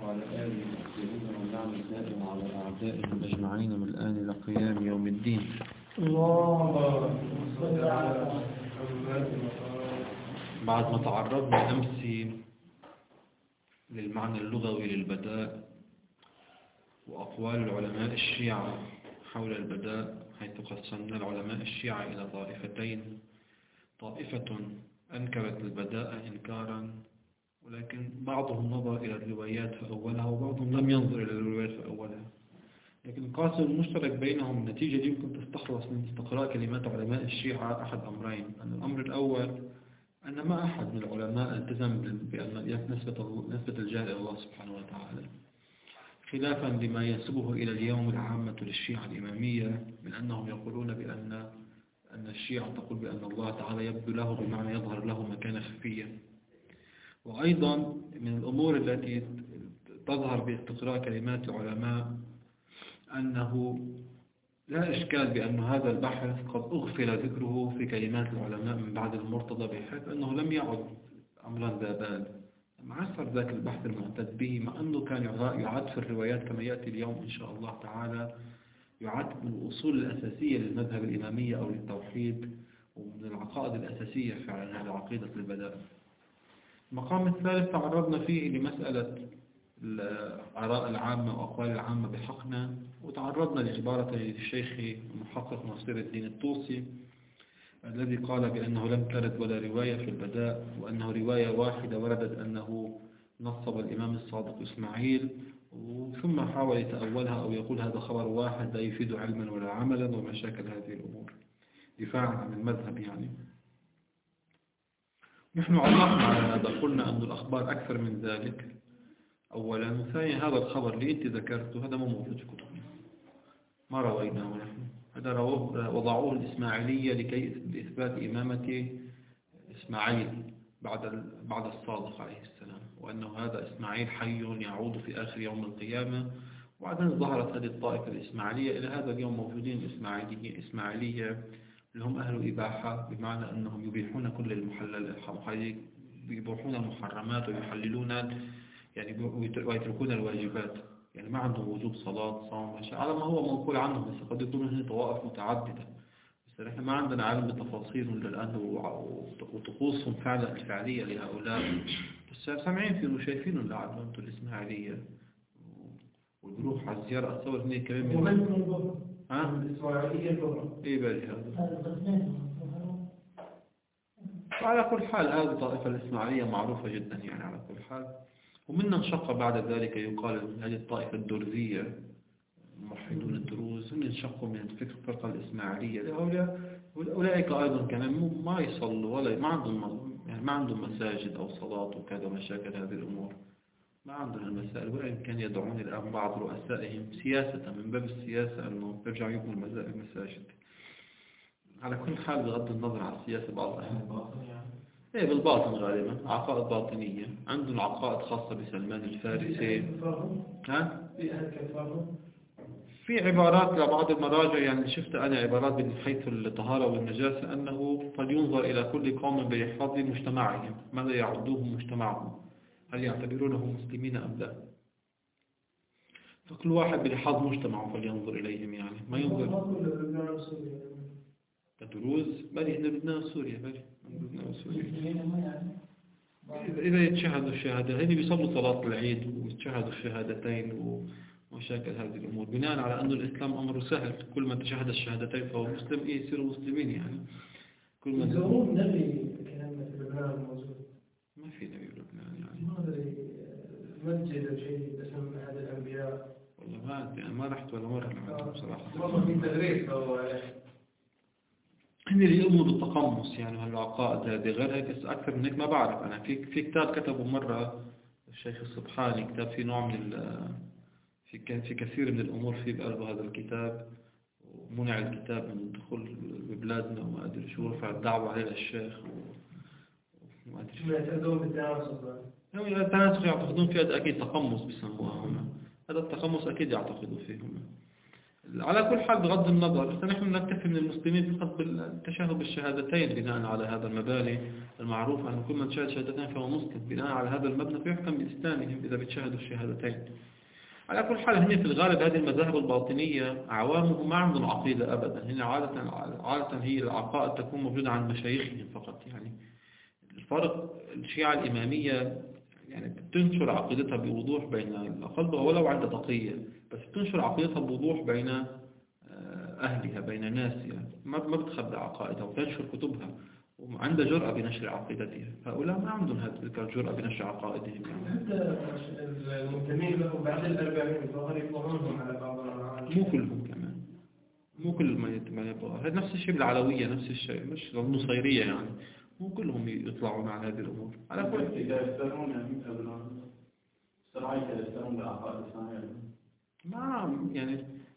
وعلى آله المسلمين والنعم الدائم على أعدائهم أجمعين من الآن إلى قيام يوم الدين. بعد ما تعرضنا أمس للمعنى اللغوي للبداء وأقوال العلماء الشيعة حول البداء، حيث قسمنا العلماء الشيعة إلى طائفتين: طائفة أنكرت البداء إنكارا، ولكن بعضهم نظر إلى الروايات فأولها وبعضهم لم ينظر إلى الروايات فأولها. لكن القاسم المشترك بينهم النتيجة دي يمكن تستخلص من استقراء كلمات علماء الشيعة أحد أمرين: أن الأمر الأول أن ما أحد من العلماء التزم بأن نسبة الجهل إلى الله سبحانه وتعالى، خلافا لما ينسبه إلى اليوم العامة للشيعة الإمامية من أنهم يقولون بأن الشيعة تقول بأن الله تعالى يبدو له بمعنى يظهر له مكانة خفية. وأيضا من الأمور التي تظهر باستقراء كلمات العلماء أنه لا إشكال بأن هذا البحث قد أغفل ذكره في كلمات العلماء من بعد المرتضى، بحيث أنه لم يعد أمرا ذا بال. معسر ذاك البحث المعتد به، مع أنه كان يعد في الروايات كما يأتي اليوم إن شاء الله تعالى، يعد من الأصول الأساسية للمذهب الإمامية أو للتوحيد، ومن العقائد الأساسية فعلا هذه عقيدة البداء. المقام الثالث تعرضنا فيه لمسألة الآراء العامة وأقوال العامة بحقنا، وتعرضنا لعبارة للشيخ المحقق ناصر الدين الطوسي الذي قال بأنه لم ترد ولا رواية في البداء، وأنه رواية واحدة وردت أنه نصب الإمام الصادق إسماعيل، ثم حاول يتأولها أو يقول هذا خبر واحد لا يفيد علما ولا عملا ومشاكل هذه الأمور دفاعا عن المذهب. يعني نحن علقنا على هذا، قلنا أن الأخبار أكثر من ذلك أولا، وثانيا هذا الخبر اللي أنت ذكرته هذا ما موجود في كتبنا، ما رويناه نحن، هذا وضعوه الإسماعيلية لكي إثبات إمامة إسماعيل بعد الصادق عليه السلام، وأنه هذا إسماعيل حي يعود في آخر يوم القيامة. وبعدين ظهرت هذه الطائفة الإسماعيلية إلى هذا اليوم موجودين إسماعيلية اللي هم أهل إباحة، بمعنى أنهم يبيحون كل يبيحون المحرمات ويحللون يعني ويتركون الواجبات، يعني ما عندهم وجود صلاة صوم على ما هو منقول عنهم، بس قد يكون هنا طوائف متعددة، بس نحن ما عندنا علم بتفاصيلهم للآن وطقوسهم الفعلية لهؤلاء، بس سامعين فيه وشايفينه لعلهم أنتم الإسماعيلية والبروح على الزيارة أتصور هناك كمان الإسماعيلية إيه بالي هذا. وعلى كل حال هذه الطائفة الإسماعيلية معروفة جدا يعني على كل حال، ومن انشق بعد ذلك يقال هذه الطائفة الدرزية موحدون الدروز، هم انشقوا من الفرقة الإسماعيلية. أولئك أيضا كمان ما يصلوا ولا ما عندهم مساجد أو صلاة وكذا مشاكل هذه الأمور، ما عندهم المسائل، وإن كان يدعون الآن بعض رؤسائهم سياسة من باب السياسة أنه يرجعوا يبنوا المساجد. على كل حال بغض النظر عن السياسة بعض الأحيان إيه بالباطن غالبا عقائد باطنية، عندهم عقائد خاصة بسلمان الفارسي. في عبارات لبعض المراجع، يعني شفت أنا عبارات من حيث الطهارة والنجاسة أنه فلينظر إلى كل قوم بحفظ مجتمعهم، ماذا يعدوهم مجتمعهم، هل يعتبرونهم مسلمين أم لا، فكل واحد بلحاظ مجتمعه فلينظر إليهم، يعني ما ينظر الدروز بلي هنا لبنان وسوريا، بلي لبنان وسوريا إذا يتشهدوا الشهادة هنا بيصلوا صلاة العيد ويتشهدوا الشهادتين ومشاكل هذه الأمور، بناء على أن الإسلام أمره سهل، كل ما تشهد الشهادتين فهو مسلم، يصيروا مسلمين. يعني كل ما يزورون نبي كلام في لبنان موجود، ما في نبي في لبنان يعني مسجد أو شيء باسم أحد الأنبياء، والله ما رحت ولا مرة لعندهم بصراحة، والله في تدريس هو هني اللي يؤمنوا بالتقمص يعني هالعقائد هذه، غير هيك أكثر من هيك ما بعرف أنا. في كتاب كتبه مرة الشيخ السبحاني، كتاب في نوع من في كثير من الأمور في بقلبه هذا الكتاب، ومنع الكتاب من الدخول ببلادنا وما أدري شو، رفع الدعوة عليه للشيخ وما أدري شو. يعتقدون بالتناسخ، التناسخ يعتقدون فيه، هذا أكيد تقمص بسموها هم، هذا التقمص أكيد يعتقدوا فيه هم. على كل حال بغض النظر فنحن نكتفي من المسلمين فقط بالتشهد بالشهادتين بناء على هذا المباني المعروف أن كل من شهد شهادتين فهو مسلم. بناء على هذا المبنى فيحكم بإسلامهم إذا بتشهدوا الشهادتين. على كل حال هن في الغالب هذه المذاهب الباطنية عوامهم ما عندهم عقيدة أبدا. هن عادة هي العقائد تكون موجودة عند مشايخهم فقط. يعني الفرق الشيعة الإمامية يعني بتنشر عقيدتها بوضوح بين الأقل ولو عند تقية، بس بتنشر عقيدتها بوضوح بين أهلها بين ناسها، ما بتخبي عقائدها وتنشر كتبها وعندها جرأة بنشر عقيدتها. هؤلاء ما عندهم هذه الجرأة بنشر عقائدهم. حتى المنتمين له بعد الأربعين ظهر يطلعونهم على بعض مو كلهم كمان، مو كل ما يبغى. هذا نفس الشيء بالعلوية، نفس الشيء مش النصيرية يعني مو كلهم يطلعون على هذه الأمور. على كل إذا يفترون مثل سرعية يفترون بالعقائد الثانية ما يعني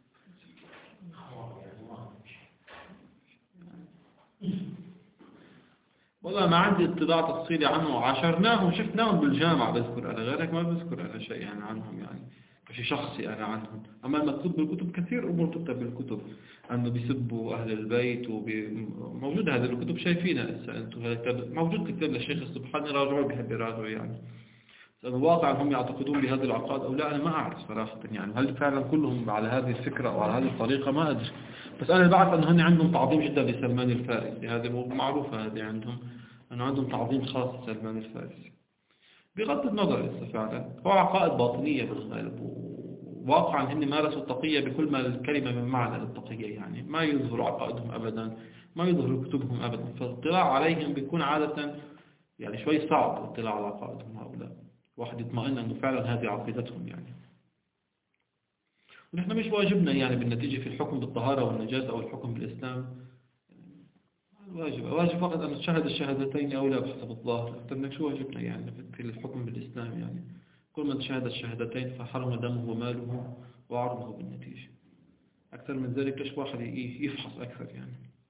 والله ما عندي اطلاع تفصيلي عنه، عاشرناهم وشفناهم بالجامعة بذكر أنا، غيرك ما بذكر أنا شيء يعني عنهم يعني شيء شخصي أنا عنهم. أما المكتوب بالكتب كثير أمور تكتب بالكتب أنه بيسبوا أهل البيت موجود هذه الكتب شايفينها هسه أنتم. هذا الكتاب موجود كتاب للشيخ السبحاني راجعوا بيحب يراجعوا يعني. الواقع هم يعتقدون بهذه العقائد أو لا أنا ما أعرف صراحة يعني. هل فعلا كلهم على هذه الفكرة أو على هذه الطريقة ما أدري. بس أنا بعرف أنه هن عندهم تعظيم جدا لسلمان الفارسي. هذه معروفة هذه عندهم أنه عندهم تعظيم خاص لسلمان الفارسي. بغض النظر لسه فعلا هو عقائد باطنية بالغالب، وواقعا هن مارسوا التقية بكل ما الكلمة من معنى التقية يعني. ما يظهروا عقائدهم أبدا، ما يظهروا كتبهم أبدا، فالاطلاع عليهم بيكون عادة يعني شوي صعب الاطلاع على عقائدهم هؤلاء. واحد يطمئن أنه فعلا هذه عقيدتهم يعني. ونحن مش واجبنا يعني بالنتيجة في الحكم بالطهارة والنجاسة أو الحكم بالإسلام واجب فقط أن نشهد الشهادتين أو لا بحسب الظاهر. أكثر شو واجبنا يعني في الحكم بالإسلام يعني. كل من شهد الشهادتين فحرم دمه وماله وعرضه بالنتيجة. أكثر من ذلك ليش واحد يفحص أكثر يعني.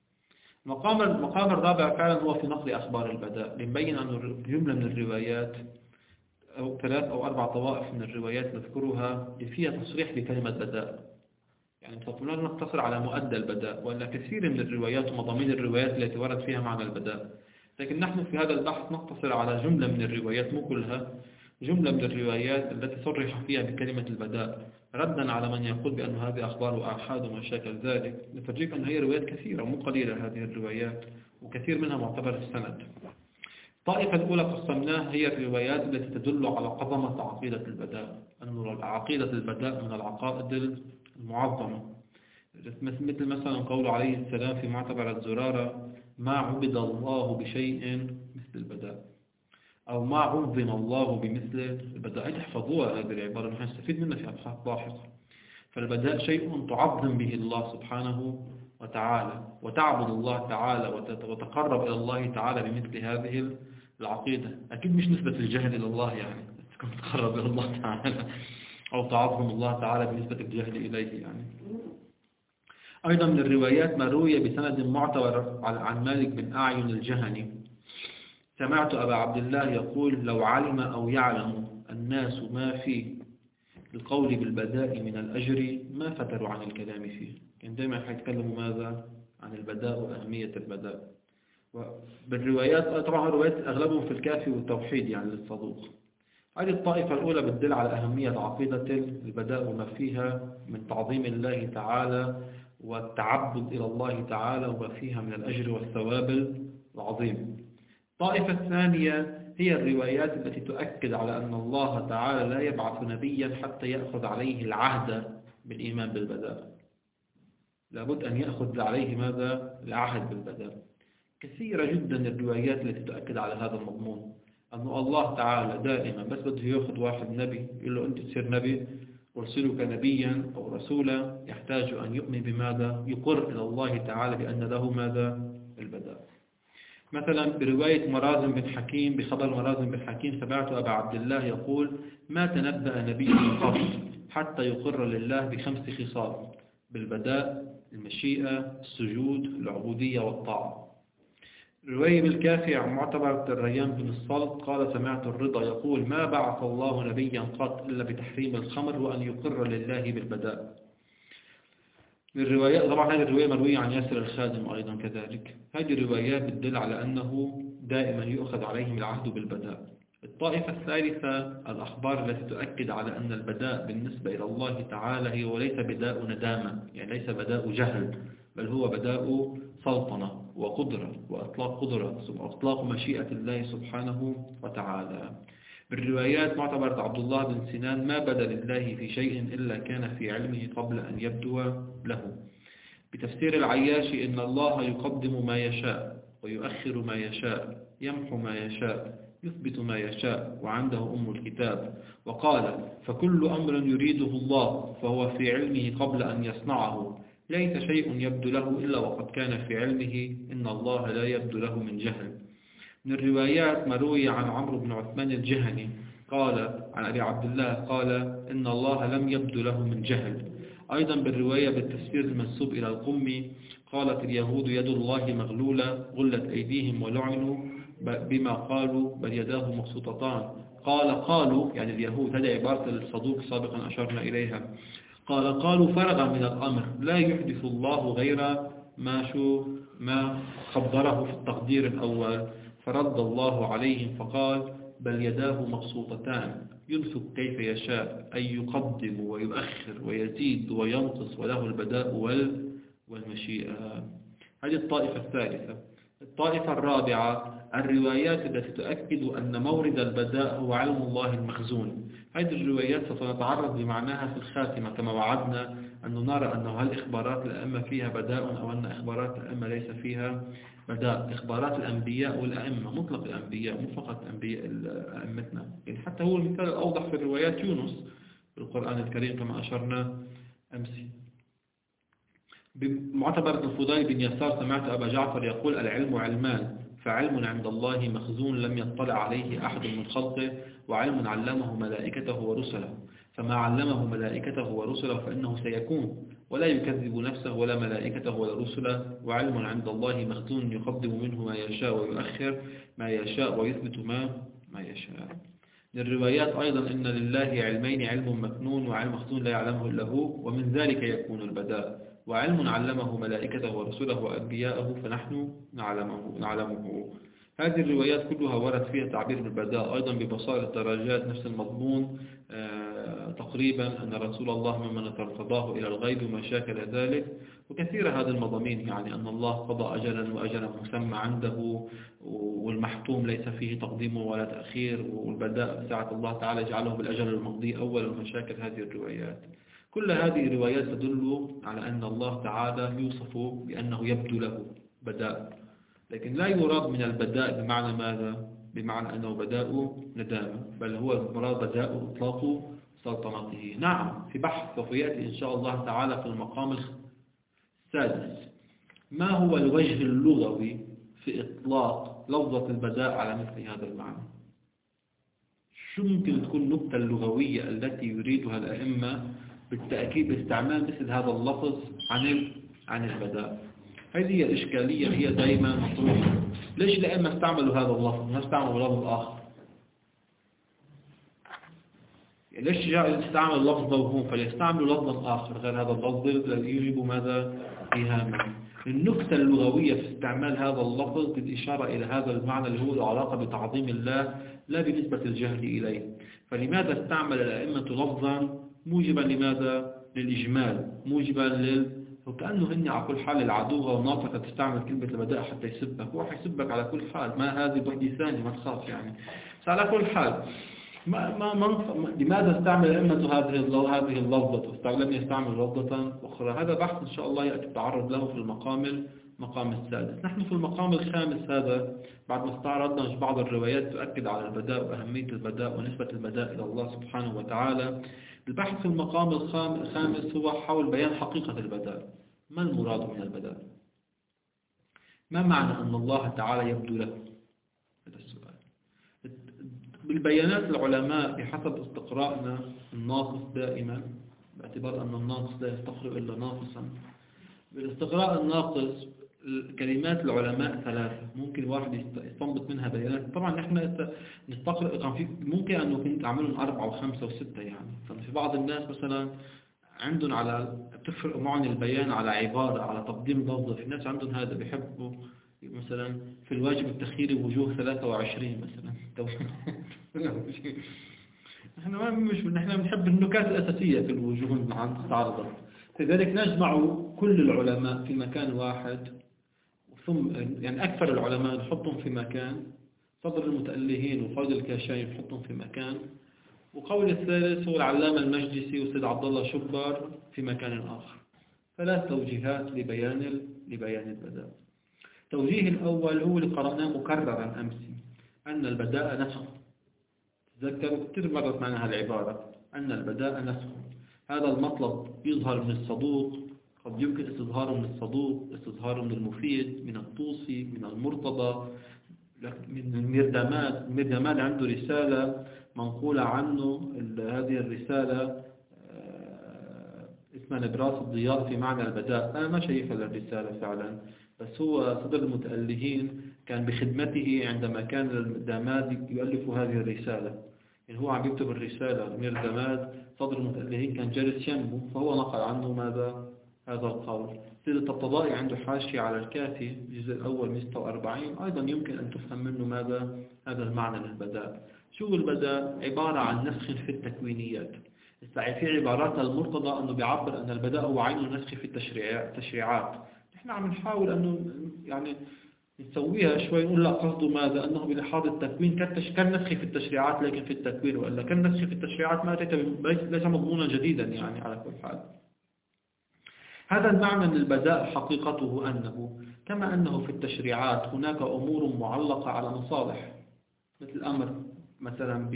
المقام الرابع فعلا هو في نقل أخبار البداء. لنبين أن جملة من الروايات أو 3 أو 4 طوائف من الروايات نذكرها فيها تصريح بكلمة بداء. يعني لا نقتصر على مؤدى البداء، ولا كثير من الروايات ومضامين الروايات التي ورد فيها معنى البداء. لكن نحن في هذا البحث نقتصر على جملة من الروايات مو كلها، جملة من الروايات التي صرح فيها بكلمة البداء ردا على من يقول بأن هذه أخبار وآحاد وما شاكل ذلك. نفرجيك أن هي روايات كثيرة ومو قليلة هذه الروايات، وكثير منها معتبر السند. الطائفة الأولى قسمناها هي الروايات التي تدل على عظمة عقيدة البداء، أن عقيدة البداء من العقائد المعظمة. مثل مثلا قول عليه السلام في معتبر الزرارة ما عبد الله بشيء مثل البداء، أو ما عظم الله بمثل البداء. تحفظوها هذه العبارة نحن نستفيد منها في أبحاث لاحقة. فالبداء شيء تعظم به الله سبحانه وتعالى وتعبد الله تعالى وتتقرب إلى الله تعالى بمثل هذه العقيدة. أكيد مش نسبة الجهل إلى الله يعني تكون تقرب إلى الله تعالى أو تعظم الله تعالى بنسبة الجهل إليه يعني. أيضا من الروايات ما روي بسند معتبر عن مالك بن أعين الجهني سمعت أبا عبد الله يقول لو علم أو يعلم الناس ما في القول بالبداء من الأجر ما فتروا عن الكلام فيه. كان دائما حيتكلموا ماذا عن البداء وأهمية البداء. وبالروايات طبعا الروايات أغلبهم في الكافي والتوحيد يعني للصدوق. هذه الطائفة الأولى بتدل على أهمية عقيدة البداء وما فيها من تعظيم الله تعالى والتعبد إلى الله تعالى وما فيها من الأجر والثواب العظيم. الطائفة الثانية هي الروايات التي تؤكد على أن الله تعالى لا يبعث نبيا حتى يأخذ عليه العهد بالإيمان بالبداء. لابد أن يأخذ عليه ماذا؟ العهد بالبداء. كثيرة جدا الروايات التي تؤكد على هذا المضمون، أن الله تعالى دائما بس بده يأخذ واحد نبي يقول له أنت تصير نبي ورسلك نبيا أو رسولا، يحتاج أن يؤمن بماذا؟ يقر إلى الله تعالى بأن له ماذا؟ البداء. مثلا برواية مرازم بن حكيم بخبر مرازم بن حكيم سمعت أبا عبد الله يقول ما تنبأ نبي قط حتى يقر لله ب5 خصال: بالبداء، المشيئة، السجود، العبودية والطاعة. رواية بالكافي عن معتبر الريان بن الصلت قال سمعت الرضا يقول ما بعث الله نبيا قط إلا بتحريم الخمر وأن يقر لله بالبداء. الروايات طبعا هذه الرواية مروية عن ياسر الخادم أيضا كذلك. هذه الروايات بتدل على أنه دائما يؤخذ عليهم العهد بالبداء. الطائفة الثالثة الأخبار التي تؤكد على أن البداء بالنسبة إلى الله تعالى هو ليس بداء ندامة، يعني ليس بداء جهل، بل هو بداء سلطنة وقدرة وإطلاق قدرة وإطلاق مشيئة الله سبحانه وتعالى. بالروايات معتبرة عبد الله بن سنان ما بدا لله في شيء إلا كان في علمه قبل أن يبدو له. بتفسير العياشي إن الله يقدم ما يشاء ويؤخر ما يشاء، يمحو ما يشاء، يثبت ما يشاء، وعنده أم الكتاب. وقال فكل أمر يريده الله فهو في علمه قبل أن يصنعه، ليس شيء يبدو له إلا وقد كان في علمه، إن الله لا يبدو له من جهل. من الروايات مروي عن عمرو بن عثمان الجهني قال عن أبي عبد الله قال إن الله لم يبدو له من جهل. أيضا بالرواية بالتفسير المنسوب إلى القمي قالت اليهود يد الله مغلولة غلت أيديهم ولعنوا بما قالوا بل يداه مبسوطتان. قالوا يعني اليهود، هذه عبارة الصدوق سابقا أشرنا إليها، قالوا فرغ من الأمر لا يحدث الله غير ما قدره في التقدير الأول. فرد الله عليهم فقال بل يداه مبسوطتان ينفق كيف يشاء، أي يقدم ويؤخر ويزيد وينقص وله البداء والمشيئة. هذه الطائفة الثالثة. الطائفة الرابعة الروايات التي تؤكد أن مورد البداء هو علم الله المخزون. هذه الروايات سنتعرض لمعناها في الخاتمة كما وعدنا أن نرى أنه هل إخبارات الأئمة فيها بداء أو أن إخبارات الأئمة ليس فيها بداء. إخبارات الأنبياء والأئمة مطلق الأنبياء مو فقط أنبياء أئمتنا، يعني حتى هو المثال الأوضح في الروايات يونس في القرآن الكريم كما أشرنا أمس. بمعتبرة الفضيل بن يسار سمعت أبا جعفر يقول العلم علمان، فعلم عند الله مخزون لم يطلع عليه أحد من خلقه، وعلم علمه ملائكته ورسله، فما علمه ملائكته ورسله فإنه سيكون ولا يكذب نفسه ولا ملائكته ولا رسله. وعلم عند الله مخزون يقدم منه ما يشاء ويؤخر ما يشاء ويثبت ما يشاء. من الروايات أيضا إن لله علمين، علم مكنون وعلم مخزون لا يعلمه إلا هو، ومن ذلك يكون البداء. وعلم علمه ملائكته ورسله وأنبياءه فنحن نعلمه. هذه الروايات كلها ورد فيها تعبير بالبداء. أيضا ببصائر الدرجات نفس المضمون تقريبا أن رسول الله ممن ترتضاه إلى الغيب وما شاكل ذلك. وكثير هذه المضامين يعني أن الله قضى أجلا وأجلا مسمى عنده، والمحتوم ليس فيه تقديم ولا تأخير، والبداء ساعة الله تعالى يجعله بالأجل المقضي أول ومشاكل هذه الروايات. كل هذه الروايات تدل على أن الله تعالى يوصف بأنه يبدو له بداء، لكن لا يراد من البداء بمعنى ماذا؟ بمعنى أنه بداء ندامة، بل هو المراد بداء إطلاق سلطنته. نعم في بحث سوف يأتي إن شاء الله تعالى في المقام السادس ما هو الوجه اللغوي في إطلاق لفظة البداء على مثل هذا المعنى. شو ممكن تكون النكتة اللغوية التي يريدها الأئمة بالتأكيد باستعمال مثل هذا اللفظ عن البداء؟ هذه هي الإشكالية هي دائما مطروحة. ليش الأئمة استعملوا هذا اللفظ ما استعملوا لفظ آخر؟ يعني ليش جاء استعمل اللفظ موهوم فليستعملوا لفظا آخر غير هذا اللفظ الذي يجب ماذا؟ إيهاما. النكتة اللغوية في استعمال هذا اللفظ بالإشارة إلى هذا المعنى اللي هو العلاقة بتعظيم الله لا بنسبة الجهل إليه. فلماذا استعمل الأئمة لفظا موجبا لماذا؟ للإجمال، موجبا وكأنه هن على كل حال العدو والناطقة تستعمل كلمة البداء حتى يسبك، هو حيسبك على كل حال، ما هذه بحدي ثاني ما تخاف يعني. بس على كل حال لماذا استعمل الأئمة هذه اللفظة ولم يستعمل لفظة أخرى؟ هذا بحث إن شاء الله يأتي التعرض له في المقام السادس. نحن في المقام الخامس هذا بعد ما استعرضنا بعض الروايات تؤكد على البداء وأهمية البداء ونسبة البداء إلى الله سبحانه وتعالى. البحث في المقام الخامس هو حول بيان حقيقة البداء. ما المراد من البداء؟ ما معنى أن الله تعالى يبدو له؟ هذا السؤال. بالبيانات العلماء بحسب استقراءنا الناقص دائما، باعتبار أن الناقص لا يستقرئ إلا ناقصا، بالاستقراء الناقص كلمات العلماء ثلاثة ممكن واحد يستنبط منها بيانات. طبعا نحن نستقرأ ممكن أنه كنت أعملهم 4 و5 و6 يعني. في بعض الناس مثلا عندهم بتفرق معهم البيان على عبارة، على تقديم لفظة. في ناس عندهم هذا بيحبوا مثلا في الواجب التخييري وجوه 23 مثلا. نحن بنحب النكات الأساسية في الوجوه عن تتعرض. لذلك نجمع كل العلماء في مكان واحد، ثم يعني أكثر العلماء نحطهم في مكان، صدر المتألهين وفرد الكاشاني نحطهم في مكان، وقول الثالث هو العلامة المجلسي وسيد عبد الله شبر في مكان آخر. ثلاث توجيهات لبيان البداء. التوجيه الأول هو اللي قرأناه مكررا أمس، أن البداء نسخ. تذكروا كثير مرت معنا هالعبارة، أن البداء نسخ. هذا المطلب يظهر من الصدوق، قد يمكن استظهاره من الصدوق، استظهاره من المفيد، من الطوسي، من المرتضى، من المردمات. المردمات عنده رسالة منقولة عنه، هذه الرسالة اسمها نبراس الضياء في معنى البداء. أنا ما شايفها للرسالة فعلا، بس هو صدر المتألهين كان بخدمته عندما كان المردمات يؤلف هذه الرسالة. يعني هو عم يكتب الرسالة المردمات، صدر المتألهين كان جالس ينمو، فهو نقل عنه ماذا؟ هذا القول. سيد الطبطبائي عنده حاشية على الكافي الجزء الأول 146، أيضا يمكن أن تفهم منه ماذا؟ هذا المعنى للبداء. شو البداء؟ عبارة عن نسخ في التكوينيات. في عبارات المرتضى أنه بيعبر أن البداء هو عين النسخ في التشريعات. نحن عم نحاول أنه يعني نسويها شوي، نقول لا قصده ماذا؟ أنه بلحاظ التكوين كالنسخ في التشريعات لكن في التكوين، وإلا كالنسخ في التشريعات ما ليس مضمونا جديدا يعني على كل حال. هذا المعنى من البداء حقيقته أنه كما أنه في التشريعات هناك أمور معلقة على مصالح، مثل الأمر مثلا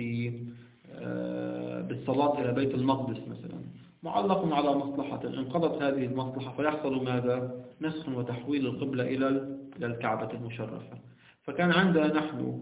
بالصلاة إلى بيت المقدس مثلا، معلق على مصلحة، انقضت هذه المصلحة فيحصل ماذا؟ نسخ وتحويل القبلة إلى الكعبة المشرفة. فكان عندنا نحن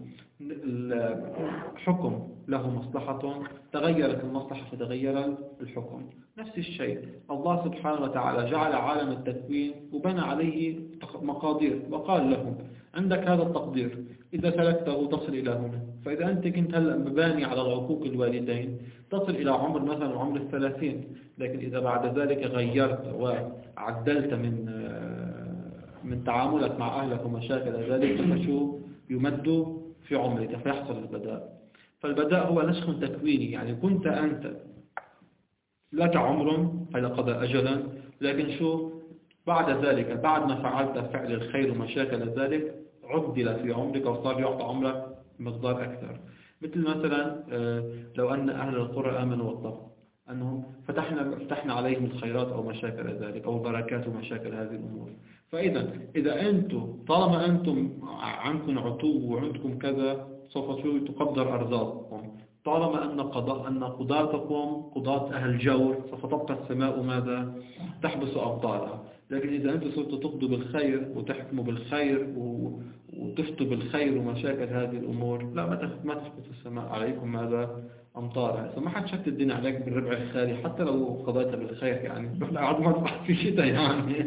الحكم له مصلحة، تغيرت المصلحة فتغير الحكم. نفس الشيء الله سبحانه وتعالى جعل عالم التكوين وبنى عليه مقادير، وقال لهم عندك هذا التقدير، إذا سلكته تصل إلى هنا. فإذا أنت كنت هلأ مباني على العقوق الوالدين تصل إلى عمر مثلا عمر 30، لكن إذا بعد ذلك غيرت وعدلت من تعاملك مع أهلك ومشاكل ذلك، فشو يمد في عمرك فيحصل البداء. فالبداء هو نسخ تكويني، يعني كنت أنت لك عمر فإذا قضى أجلا، لكن شو بعد ذلك بعد ما فعلت فعل الخير ومشاكل ذلك عدل في عمرك وصار يعطى عمرك مقدار أكثر. مثل مثلا لو أن أهل القرى آمنوا واتقوا، أنهم فتحنا عليهم الخيرات أو مشاكل ذلك أو البركات ومشاكل هذه الأمور. فإذا أنتم طالما أنتم عندكم عتو وعندكم كذا سوف تقدر أرزاقكم، طالما أن قضاتكم قضاة أهل جور سوف تبقى السماء ماذا؟ تحبس أمطارها. لكن إذا أنتم صرتوا تقضوا بالخير وتحكموا بالخير وتفتوا بالخير ومشاكل هذه الأمور، لا ما تحبس السماء عليكم ماذا؟ أمطارها. إذا ما حد شتت الدنيا عليك بالربع الخالي حتى لو قضيتها بالخير، يعني رح قاعد مصبح في شتاء يعني.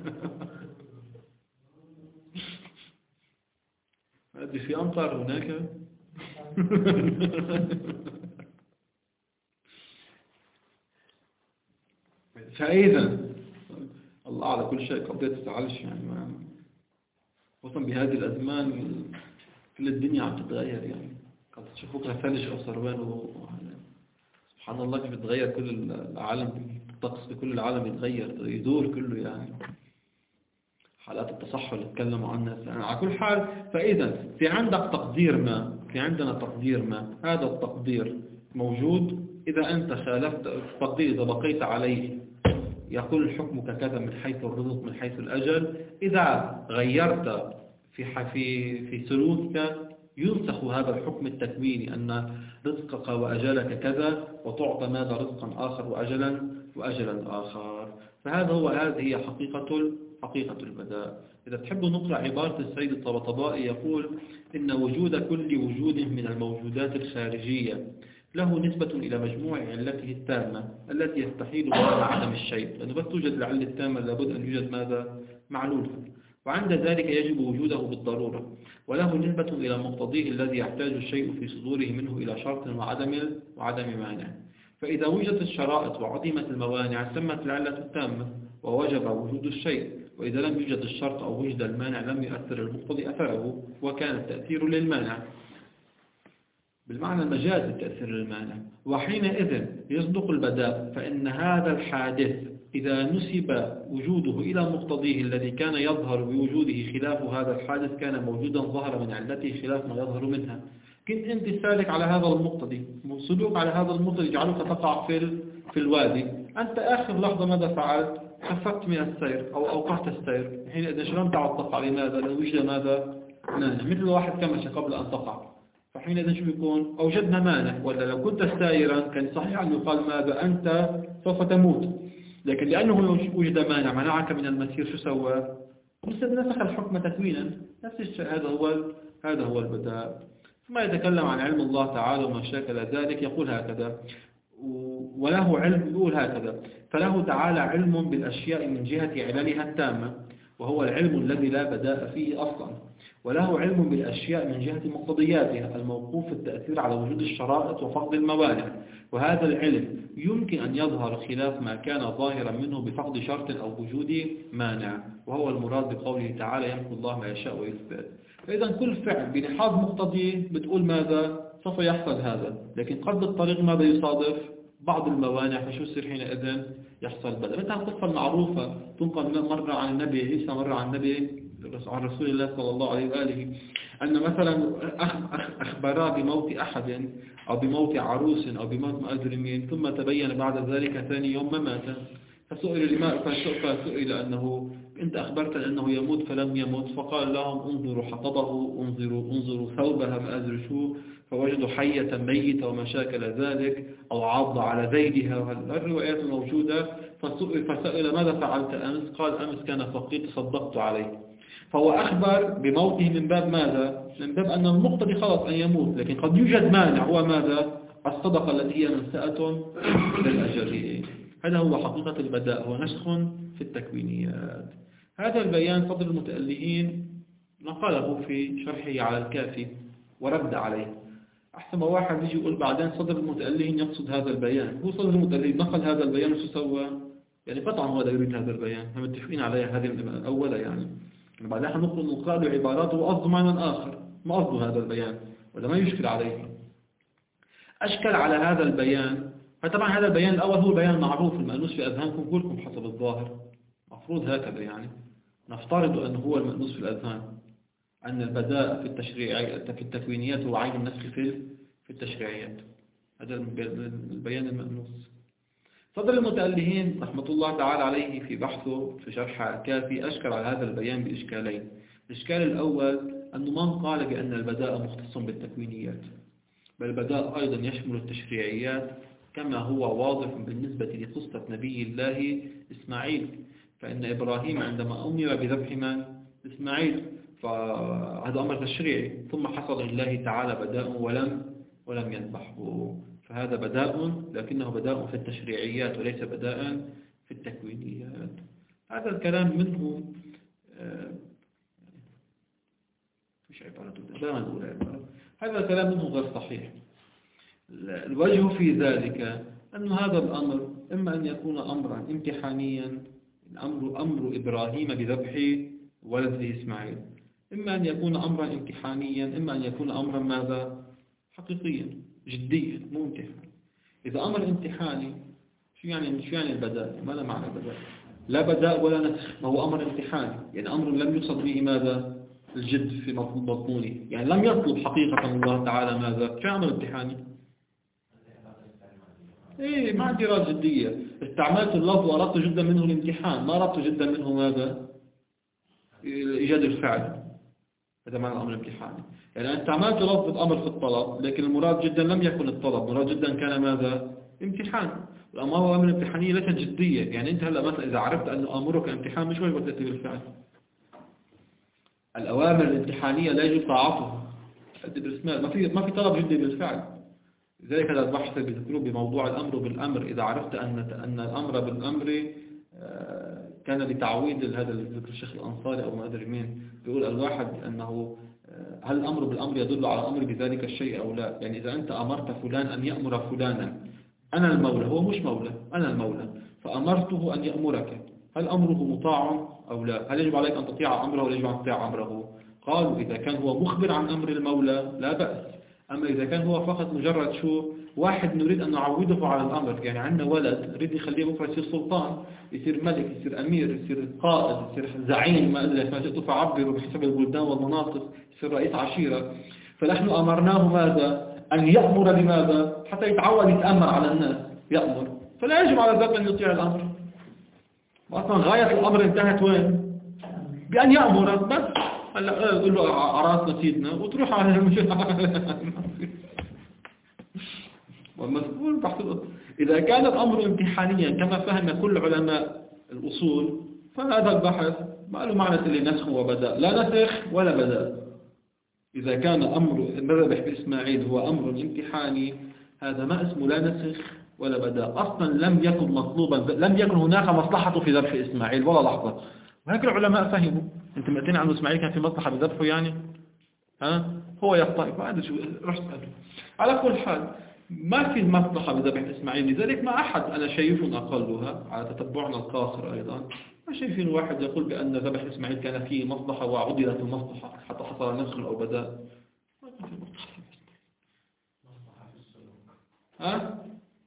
أدري في أمطار هناك. فإذا الله على كل شيء قد تتعلش يعني، خصوصا بهذه الأزمان كل الدنيا عم تتغير يعني. قد تشوف بكرة ثلج أو سروان سبحان الله كيف بتغير كل العالم، الطقس بكل العالم يتغير يدور كله يعني. حالات التصحر اللي تكلموا عنها يعني. على كل حال فإذا في عندك تقدير ما، في عندنا تقدير ما، هذا التقدير موجود. إذا أنت خالفت التقدير، إذا بقيت عليه يقول حكمك كذا من حيث الرزق من حيث الأجل. إذا غيرت في سلوكك ينسخ هذا الحكم التكويني أن رزقك وأجلك كذا، وتعطى ماذا؟ رزقا آخر وأجلا آخر. هذه هي حقيقة البداء. إذا تحبوا نقرأ عبارة السيد الطبطبائي يقول إن وجود كل وجود من الموجودات الخارجية له نسبة إلى مجموع علته التامة التي يستحيل بها عدم الشيء، لأنه بس توجد العلة التامة لابد أن يوجد ماذا؟ معلول. وعند ذلك يجب وجوده بالضرورة، وله نسبة إلى مقتضيه الذي يحتاج الشيء في صدوره منه إلى شرط وعدم مانع. فإذا وجدت الشرائط وعدمت الموانع تمت العلة التامة ووجب وجود الشيء، وإذا لم يوجد الشرط أو وجد المانع لم يؤثر المقتضي أثره وكان التأثير للمانع بالمعنى المجازي التأثير للمانع. وحينئذ يصدق البداء، فإن هذا الحادث إذا نسب وجوده إلى مقتضيه الذي كان يظهر بوجوده خلاف هذا الحادث كان موجودا ظهر من علته خلاف ما يظهر منها. كنت أنت سالك على هذا المقتضي، سلوك على هذا المقتضي يجعلك تقع في الوادي، أنت آخر لحظة ماذا فعلت؟ خففت من السير أو أوقفت السير، حينئذ لم تعد تقع. لماذا؟ لو وجد ماذا؟ مانع، مثل واحد كمش قبل أن تقع، فحينئذ شو بيكون؟ أوجدنا مانع. ولا لو كنت سائرا كان صحيح أن يقال ماذا؟ أنت سوف تموت، لكن لأنه وجد مانع منعك من المسير شو سوى؟ نسخ الحكم تكوينا. نفس الشيء، هذا هو البداء. ثم يتكلم عن علم الله تعالى وما شاكل ذلك، يقول هكذا: وله علم، يقول هكذا: فله تعالى علم بالأشياء من جهة عللها التامة، وهو العلم الذي لا بداء فيه أصلا. وله علم بالأشياء من جهة مقتضياتها الموقوف التأثير على وجود الشرائط وفقد الموانع، وهذا العلم يمكن أن يظهر خلاف ما كان ظاهرا منه بفقد شرط أو وجود مانع، وهو المراد بقوله تعالى: يمحو الله ما يشاء ويثبت. فإذا كل فعل بلحاظ مقتضيه بتقول ماذا؟ سوف يحصل هذا، لكن قد الطريق ماذا يصادف؟ بعض الموانع، فشو يصير حينئذ؟ يحصل بدء. مثل القصة المعروفة تنقل مرة عن النبي عيسى، مرة عن النبي عن رسول الله صلى الله عليه وآله، أن مثلا أخبرا بموت أحد أو بموت عروس أو بموت مأذرمين، ثم تبين بعد ذلك ثاني يوم ما مات، فسئل أنه أنت أخبرت أنه يموت فلم يموت، فقال لهم: انظروا حطبه، انظروا ثوبها ما أدري شو، فوجدوا حية ميتة وما شاكل ذلك، أو عض على ذيلها، الروايات الموجودة. فسئل: ماذا فعلت أمس؟ قال: أمس كان فقير تصدقت عليه. فهو أخبر بموته من باب ماذا؟ من باب أن المقتضي خلص أن يموت، لكن قد يوجد مانع، هو ماذا؟ الصدقة التي هي منسأة للأجل. هذا هو حقيقة البداء، هو نسخ في التكوينيات. هذا البيان صدر المتألهين نقله في شرحه على الكافي ورد عليه. أحسن ما واحد يجي يقول بعدين صدر المتألهين يقصد هذا البيان. هو صدر المتألهين نقل هذا البيان وشو سوى؟ يعني قطعا هو لا يريد هذا البيان، هم متفقين عليها هذه الأولى. يعني بعدين نقل عباراته وقصد معنى آخر، ما قصده هذا البيان، ولا ما يشكل عليه. أشكل على هذا البيان، فطبعا هذا البيان الأول هو بيان معروف المأنوس في أذهانكم كلكم حسب الظاهر، مفروض هكذا. يعني نفترض أنه هو المأنوس في الأذهان، أن البداء في التشريعيات في التكوينيات هو عين النسخ في التشريعيات. هذا البيان المأنوس. صدر المتألهين رحمة الله تعالى عليه في بحثه في شرح الكافي أشكل على هذا البيان بإشكالين. الإشكال الأول أنه من قال بأن البداء مختص بالتكوينيات، بل البداء أيضا يشمل التشريعيات، كما هو واضح بالنسبة لقصة نبي الله إسماعيل. فإن إبراهيم عندما أمر بذبح من؟ إسماعيل، فهذا أمر تشريعي، ثم حصل لله تعالى بداء ولم يذبحه، فهذا بداء، لكنه بداء في التشريعيات وليس بداء في التكوينيات. هذا الكلام منه مش عبارته لا نقول عبارة. هذا الكلام منه غير صحيح. الوجه في ذلك أن هذا الأمر إما أن يكون أمرا امتحانيا، أمر إبراهيم بذبح ولده إسماعيل، إما أن يكون أمرا امتحانيا، إما أن يكون أمرا ماذا؟ حقيقيا جديا ممتحن. إذا أمر امتحاني شو يعني البداء؟ ماذا معنى البداء؟ لا بداء ولا نسخ، هو أمر امتحاني، يعني أمر لم يقصد به ماذا؟ الجد في مضمونه، يعني لم يطلب حقيقة الله تعالى ماذا؟ شو أمر امتحاني؟ إيه، ما عندي رأي جدية، استعملت اللفظ وأردت جدا منه الامتحان، ما أردت جدا منه ماذا؟ إيجاد الفعل. هذا معنى الأمر الامتحاني. يعني أنا استعملت لفظ الأمر في الطلب، لكن المراد جدا لم يكن الطلب، مراد جدا كان ماذا؟ امتحان. والأمر الامتحانية ليست جدية، يعني أنت هلأ مثلا إذا عرفت أن أمرك امتحان مش واجب تأتي بالفعل. الأوامر الامتحانية لا يجب طاعتها، ما في طلب جدي بالفعل. لذلك هذا البحث بذكره بموضوع الأمر بالأمر. إذا عرفت أن الأمر بالأمر كان لتعويض هذا ذكر الشيخ الأنصاري أو ما أدري مين، بيقول الواحد أنه هل الأمر بالأمر يدل على أمر بذلك الشيء أو لا؟ يعني إذا أنت أمرت فلان أن يأمر فلانا أنا المولى، هو مش مولى، أنا المولى، فأمرته أن يأمرك، هل أمره مطاع أو لا؟ هل يجب عليك أن تطيع أمره ولا يجب أن تطيع أمره؟ قالوا إذا كان هو مخبر عن أمر المولى لا بأس، أما إذا كان هو فقط مجرد واحد نريد أن نعوده على الأمر، يعني عندنا ولد نريد نخليه بكرة يصير سلطان، يصير ملك، يصير أمير، يصير قائد، يصير زعيم، ما شئت فعبروا بحسب البلدان والمناطق، يصير رئيس عشيرة، فنحن أمرناه ماذا؟ أن يأمر بماذا؟ حتى يتعود يتأمر على الناس، يأمر، فلا يجب على ذلك أن يطيع الأمر. وأصلا غاية الأمر انتهت وين؟ بأن يأمر بس. هلا قل له عراسنا سيدنا وتروح على والمسؤول بحثه. إذا كان الأمر امتحانيا كما فهم كل علماء الأصول فهذا البحث ما له معنى اللي نسخ وبدأ، لا نسخ ولا بدأ. إذا كان أمر الذبح بإسماعيل هو أمر امتحاني هذا ما اسمه لا نسخ ولا بدأ، أصلا لم يكن مطلوبا، لم يكن هناك مصلحة في ذبح إسماعيل ولا لحظة، وهيك العلماء فهموا. أنت مأتين عن إسماعيل كان في مصلحة بذبحه يعني؟ هو يخطئ، فهذا شو رح تسأله. على كل حال ما في مصلحة بذبح إسماعيل، لذلك ما أحد أنا شايف أقلها على تتبعنا القاصر أيضا، ما شايفين واحد يقول بأن ذبح إسماعيل كان فيه مصلحة وعدلت المصلحة حتى حصل نسخ أو بداء. ما كان في مصلحة.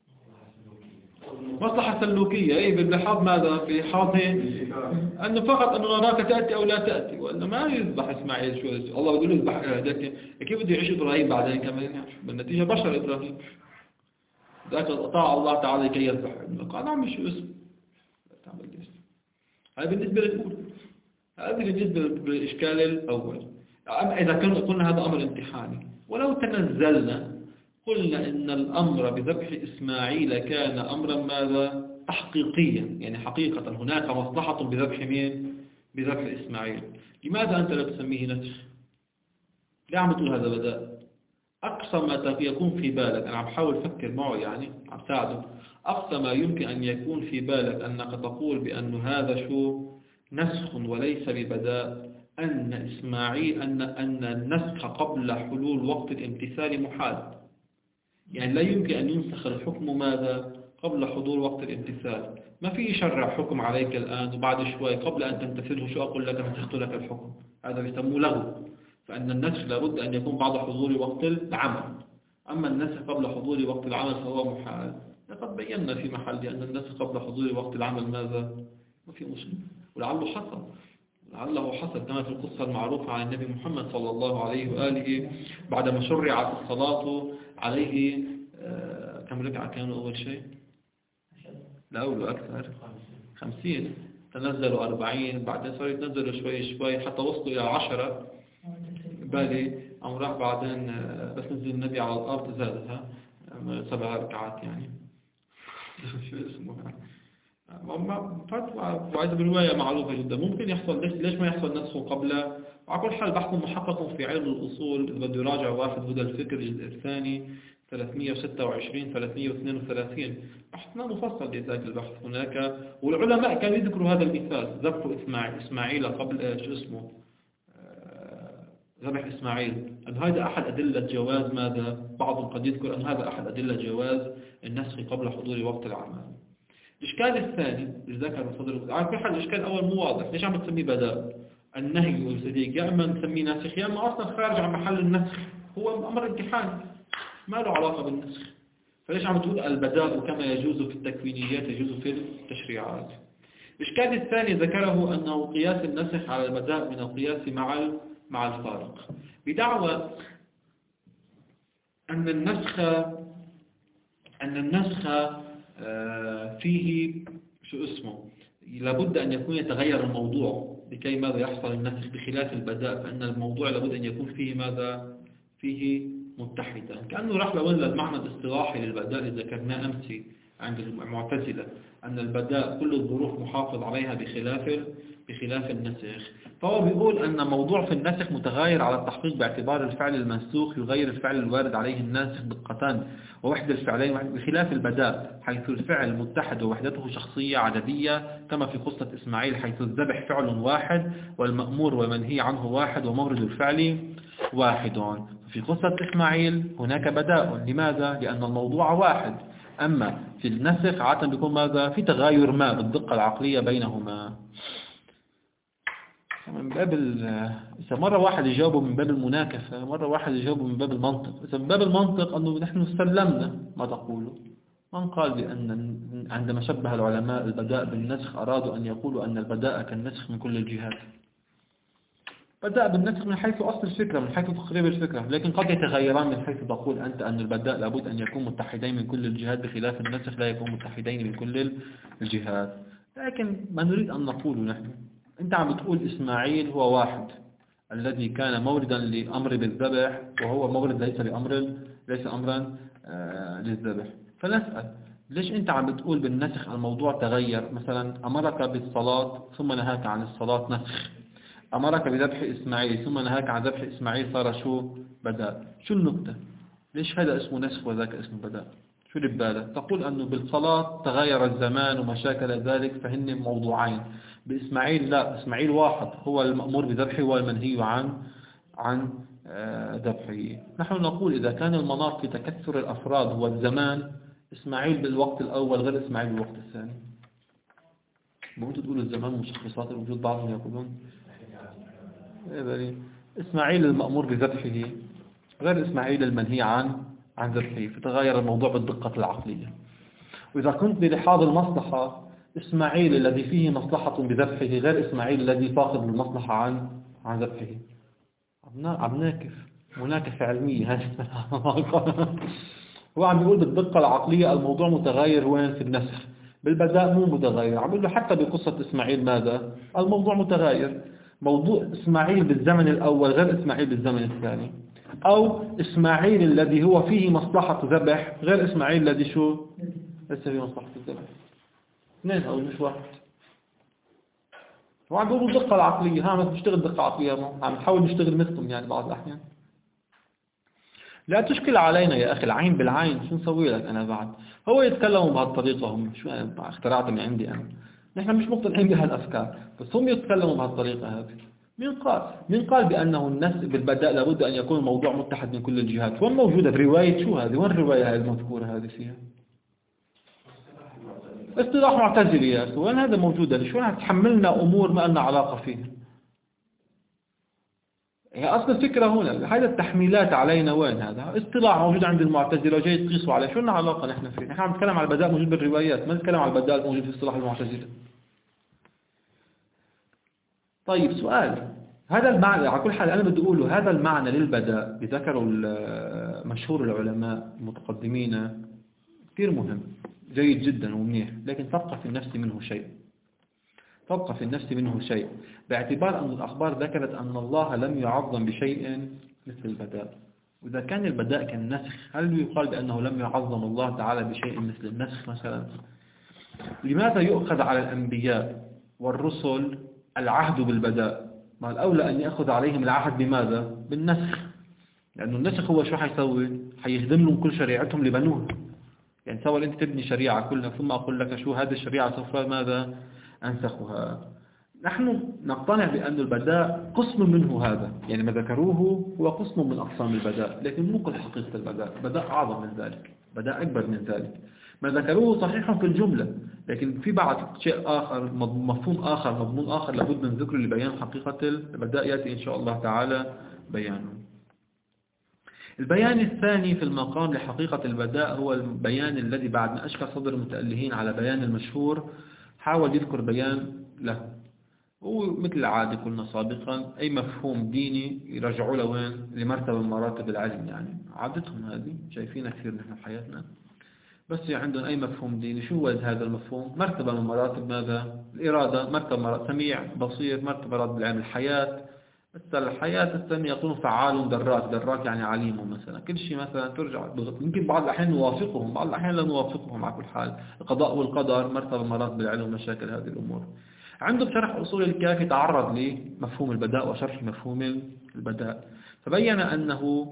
مصلحة سلوكية، أي باللحاظ ماذا؟ في حاضر أنه فقط أنه نراك تأتي أو لا تأتي، وأنه ما يذبح إسماعيل، شو الله بيقول له يذبح هذاك، كيف بده يعيش إبراهيم بعدين كمان يعني؟ بالنتيجة بشر إبراهيم ذاك أطاع الله تعالى كي يذبح ابنه، قال نعم شو اسم تعمل ليش. هذا بالنسبة للأولى، هذا بالنسبة للإشكال الأول. أما إذا قلنا هذا أمر امتحاني، ولو تنزلنا قلنا إن الأمر بذبح إسماعيل كان أمرا ماذا؟ تحقيقيا، يعني حقيقة هناك مصلحة بذبح مين؟ بذبح إسماعيل. لماذا أنت لا تسميه نسخ؟ ليه عم تقول هذا بدأ؟ أقصى ما يكون في بالك، أنا عم بحاول أفكر معه يعني عم ساعده، أقصى ما يمكن أن يكون في بالك أنك تقول بأن هذا نسخ وليس ببداء، أن إسماعيل أن النسخ قبل حلول وقت الامتثال محال، يعني لا يمكن أن ينسخ الحكم ماذا؟ قبل حضور وقت الامتثال. ما في يشرع حكم عليك الآن وبعد شوي قبل أن تمتثله شو أقول لك نسخت لك الحكم، هذا بيسموه لغو. فأن النسخ لابد أن يكون بعد حضور وقت العمل، أما النسخ قبل حضور وقت العمل فهو محال. لقد بينا في محل أن النسخ قبل حضور وقت العمل ماذا؟ ما في مشكلة، ولعله حصل كما في القصة المعروفة عن النبي محمد صلى الله عليه وآله بعدما شرعت الصلاة عليه كم ركعة كانوا أول شيء؟ لا أولوا أكثر 50، تنزلوا 40، بعدين صاروا يتنزلوا شوي حتى وصلوا إلى 10 بالي، أو راح بعدين بس نزل النبي على الأرض زادها 7 ركعات يعني شو اسمها فتوى، وعايز برواية معروفة جدا. ممكن يحصل، ليش ما يحصل نسخ قبل؟ وعلى كل حال بحث محقق في علم الأصول، إذا بده يراجع واحد هدى الفكر الجزء الثاني 326 332 بحثنا مفصل لذلك البحث هناك، والعلماء كانوا يذكروا هذا المثال ذبح إسماعيل قبل ذبح إسماعيل، أن هذا أحد أدلة جواز ماذا؟ بعضهم قد يذكر أن هذا أحد أدلة جواز النسخ قبل حضور وقت العمل. الإشكال الثاني لذكر صدر على كل حال، الإشكال الأول مو واضح، ليش عم تسميه بداء؟ النهي والصديق يا إما نسميه ناسخ يا إما أصلا خارج عن محل النسخ، هو أمر امتحان ما له علاقة بالنسخ، فليش عم تقول البداء كما يجوز في التكوينيات يجوز في التشريعات؟ الإشكال الثاني ذكره أنه قياس النسخ على البداء من القياس مع الفارق، بدعوى أن النسخ فيه لابد أن يكون يتغير الموضوع لكي ماذا يحصل النسخ، بخلاف البداء فإن الموضوع لابد أن يكون فيه ماذا؟ فيه متحدا، كأنه راح لولا المعنى الاصطلاحي للبداء اللي ذكرناه أمسي عند المعتزلة، أن البداء كل الظروف محافظ عليها بخلاف النسخ. فهو بيقول أن موضوع في النسخ متغير على التحقيق باعتبار الفعل المنسوخ يغير الفعل الوارد عليه الناسخ دقتان ووحدة الفعلين، بخلاف البداء حيث الفعل متحد ووحدته شخصية عددية، كما في قصة إسماعيل حيث الذبح فعل واحد والمأمور والمنهي عنه واحد ومورد الفعل واحد. في قصة إسماعيل هناك بداء، لماذا؟ لأن الموضوع واحد، أما في النسخ عادة بيكون ماذا؟ في تغاير ما بالدقة العقلية بينهما. من باب إذا مرة واحد يجاوبه من باب المناكفة، مرة واحد يجاوبه من باب المنطق. إذا من باب المنطق أنه نحن سلمنا ما تقوله. من قال بأن عندما شبه العلماء البداء بالنسخ أرادوا أن يقولوا أن البداء كالنسخ من كل الجهات. بدأ بالنسخ من حيث أصل الفكرة، من حيث تقريب الفكرة، لكن قد يتغيران من حيث تقول أنت أن البداء لابد أن يكون متحدين من كل الجهات، بخلاف النسخ لا يكون متحدين من كل الجهات. لكن ما نريد أن نقوله نحن، أنت عم بتقول إسماعيل هو واحد الذي كان موردا لأمر بالذبح، وهو مورد ليس أمرا للذبح. فنسأل ليش أنت عم بتقول بالنسخ الموضوع تغير؟ مثلا أمرك بالصلاة ثم نهاك عن الصلاة نسخ، أمرك بذبح إسماعيل ثم نهاك عن ذبح إسماعيل، صار شو؟ بداء. شو النكتة؟ ليش هذا اسمه نسخ وذاك اسمه بداء؟ شو اللي ببالك؟ تقول أنه بالصلاة تغير الزمان وما شاكل ذلك فهن موضوعين. بإسماعيل لا، إسماعيل واحد هو المأمور بذبحه والمنهي عن ذبحه. نحن نقول إذا كان المناط في تكثر الأفراد هو الزمان، إسماعيل بالوقت الأول غير إسماعيل بالوقت الثاني. ممكن تقولوا الزمان مشخصات الوجود، بعضهم يقولون إسماعيل المأمور بذبحه غير إسماعيل المنهي عن ذبحه، فتغير الموضوع بالدقة العقلية. وإذا كنت بلحاظ المصلحة، إسماعيل الذي فيه مصلحة بذبحه غير إسماعيل الذي فاقد المصلحة عن ذبحه. عم ناكف مناكفة علمية هذه. هو عم يقول بالدقة العقلية الموضوع متغير وين؟ في النسخ. بالبداء مو متغير. عم يقول له حتى بقصة إسماعيل ماذا؟ الموضوع متغير. موضوع إسماعيل بالزمن الأول غير إسماعيل بالزمن الثاني، أو إسماعيل الذي هو فيه مصلحة ذبح غير إسماعيل الذي شو؟ ليس فيه مصلحة الذبح. اثنين أو مش واحد. وعم بيقولوا الدقة العقلية، ها ما بنشتغل دقة عقلية، عم نحاول نشتغل مثلهم يعني بعض الأحيان. لا تشكل علينا يا أخي، العين بالعين، شو نسوي لك أنا بعد؟ هو يتكلموا بهالطريقة، هم شو أنا اخترعت من عندي أنا، نحن مش مقتنعين بهالأفكار، بس هم يتكلموا بهالطريقة هذه. مين قال بأنه النسخ بالبداء لابد أن يكون الموضوع متحد من كل الجهات؟ وين موجودة برواية شو هذه؟ وين الرواية هذه المذكورة هذه فيها؟ اصطلاح معتزلي يا أخي، وين هذا موجودة؟ شو هتحملنا أمور ما لنا علاقة فيها؟ هي أصل الفكرة هنا، هذا التحميلات علينا وين؟ هذا اصطلاح موجود عند المعتزلة وجاي تقيسوا عليه، شو لنا علاقة نحن فيه؟ نحن عم نتكلم على البداء موجود بالروايات، ما نتكلم على البداء موجود في اصطلاح المعتزلة. طيب سؤال، هذا المعنى على كل حال أنا بدي أقوله، هذا المعنى للبداء بذكروا مشهور العلماء المتقدمين كثير مهم، جيد جدا ومنيح، لكن تبقى في النفس منه شيء، باعتبار أن الأخبار ذكرت أن الله لم يعظم بشيء مثل البداء. وإذا كان البداء كالنسخ، هل يقال بأنه لم يعظم الله تعالى بشيء مثل النسخ مثلا؟ لماذا يؤخذ على الأنبياء والرسل العهد بالبداء؟ ما الأولى أن يأخذ عليهم العهد بماذا؟ بالنسخ، لأنه النسخ هو شو حيسوي؟ حيخدم لهم كل شريعتهم لبنوها. يعني تصور أنت تبني شريعة كلها ثم أقول لك شو هذه الشريعة سوف ماذا؟ أنسخها. نحن نقتنع بأن البداء قسم منه هذا، يعني ما ذكروه هو قسم من أقسام البداء، لكن مو كل حقيقة البداء أعظم من ذلك، بداء أكبر من ذلك. ما ذكروه صحيح في الجملة، لكن في بعض شيء آخر، مفهوم آخر، مضمون آخر لابد من ذكره لبيان حقيقة البداء، يأتي إن شاء الله تعالى بيانه. البيان الثاني في المقام لحقيقة البداء هو البيان الذي بعد ما أشكى صدر المتألهين على بيان المشهور حاول يذكر بيان له، ومثل العادة قلنا سابقا أي مفهوم ديني يرجعوا له وين؟ لمرتبة من مراتب العلم، يعني عادتهم هذه شايفينها كثير نحن في حياتنا، بس عندهم أي مفهوم ديني شو هو هذا المفهوم؟ مرتبة من مراتب ماذا؟ الإرادة، مرتبة سميع بصير، مرتبة مراتب العلم، الحياة الثانية يقولون فعال دراك يعني عليم مثلا، كل شيء مثلا ترجع يمكن بعض الأحيان نوافقهم، بعض الأحيان لا نوافقهم، على كل حال القضاء والقدر مرتبة مراتب العلم ومشاكل هذه الأمور. عنده بشرح أصول الكافي تعرض لمفهوم البداء وشرح مفهوم البداء، فبين أنه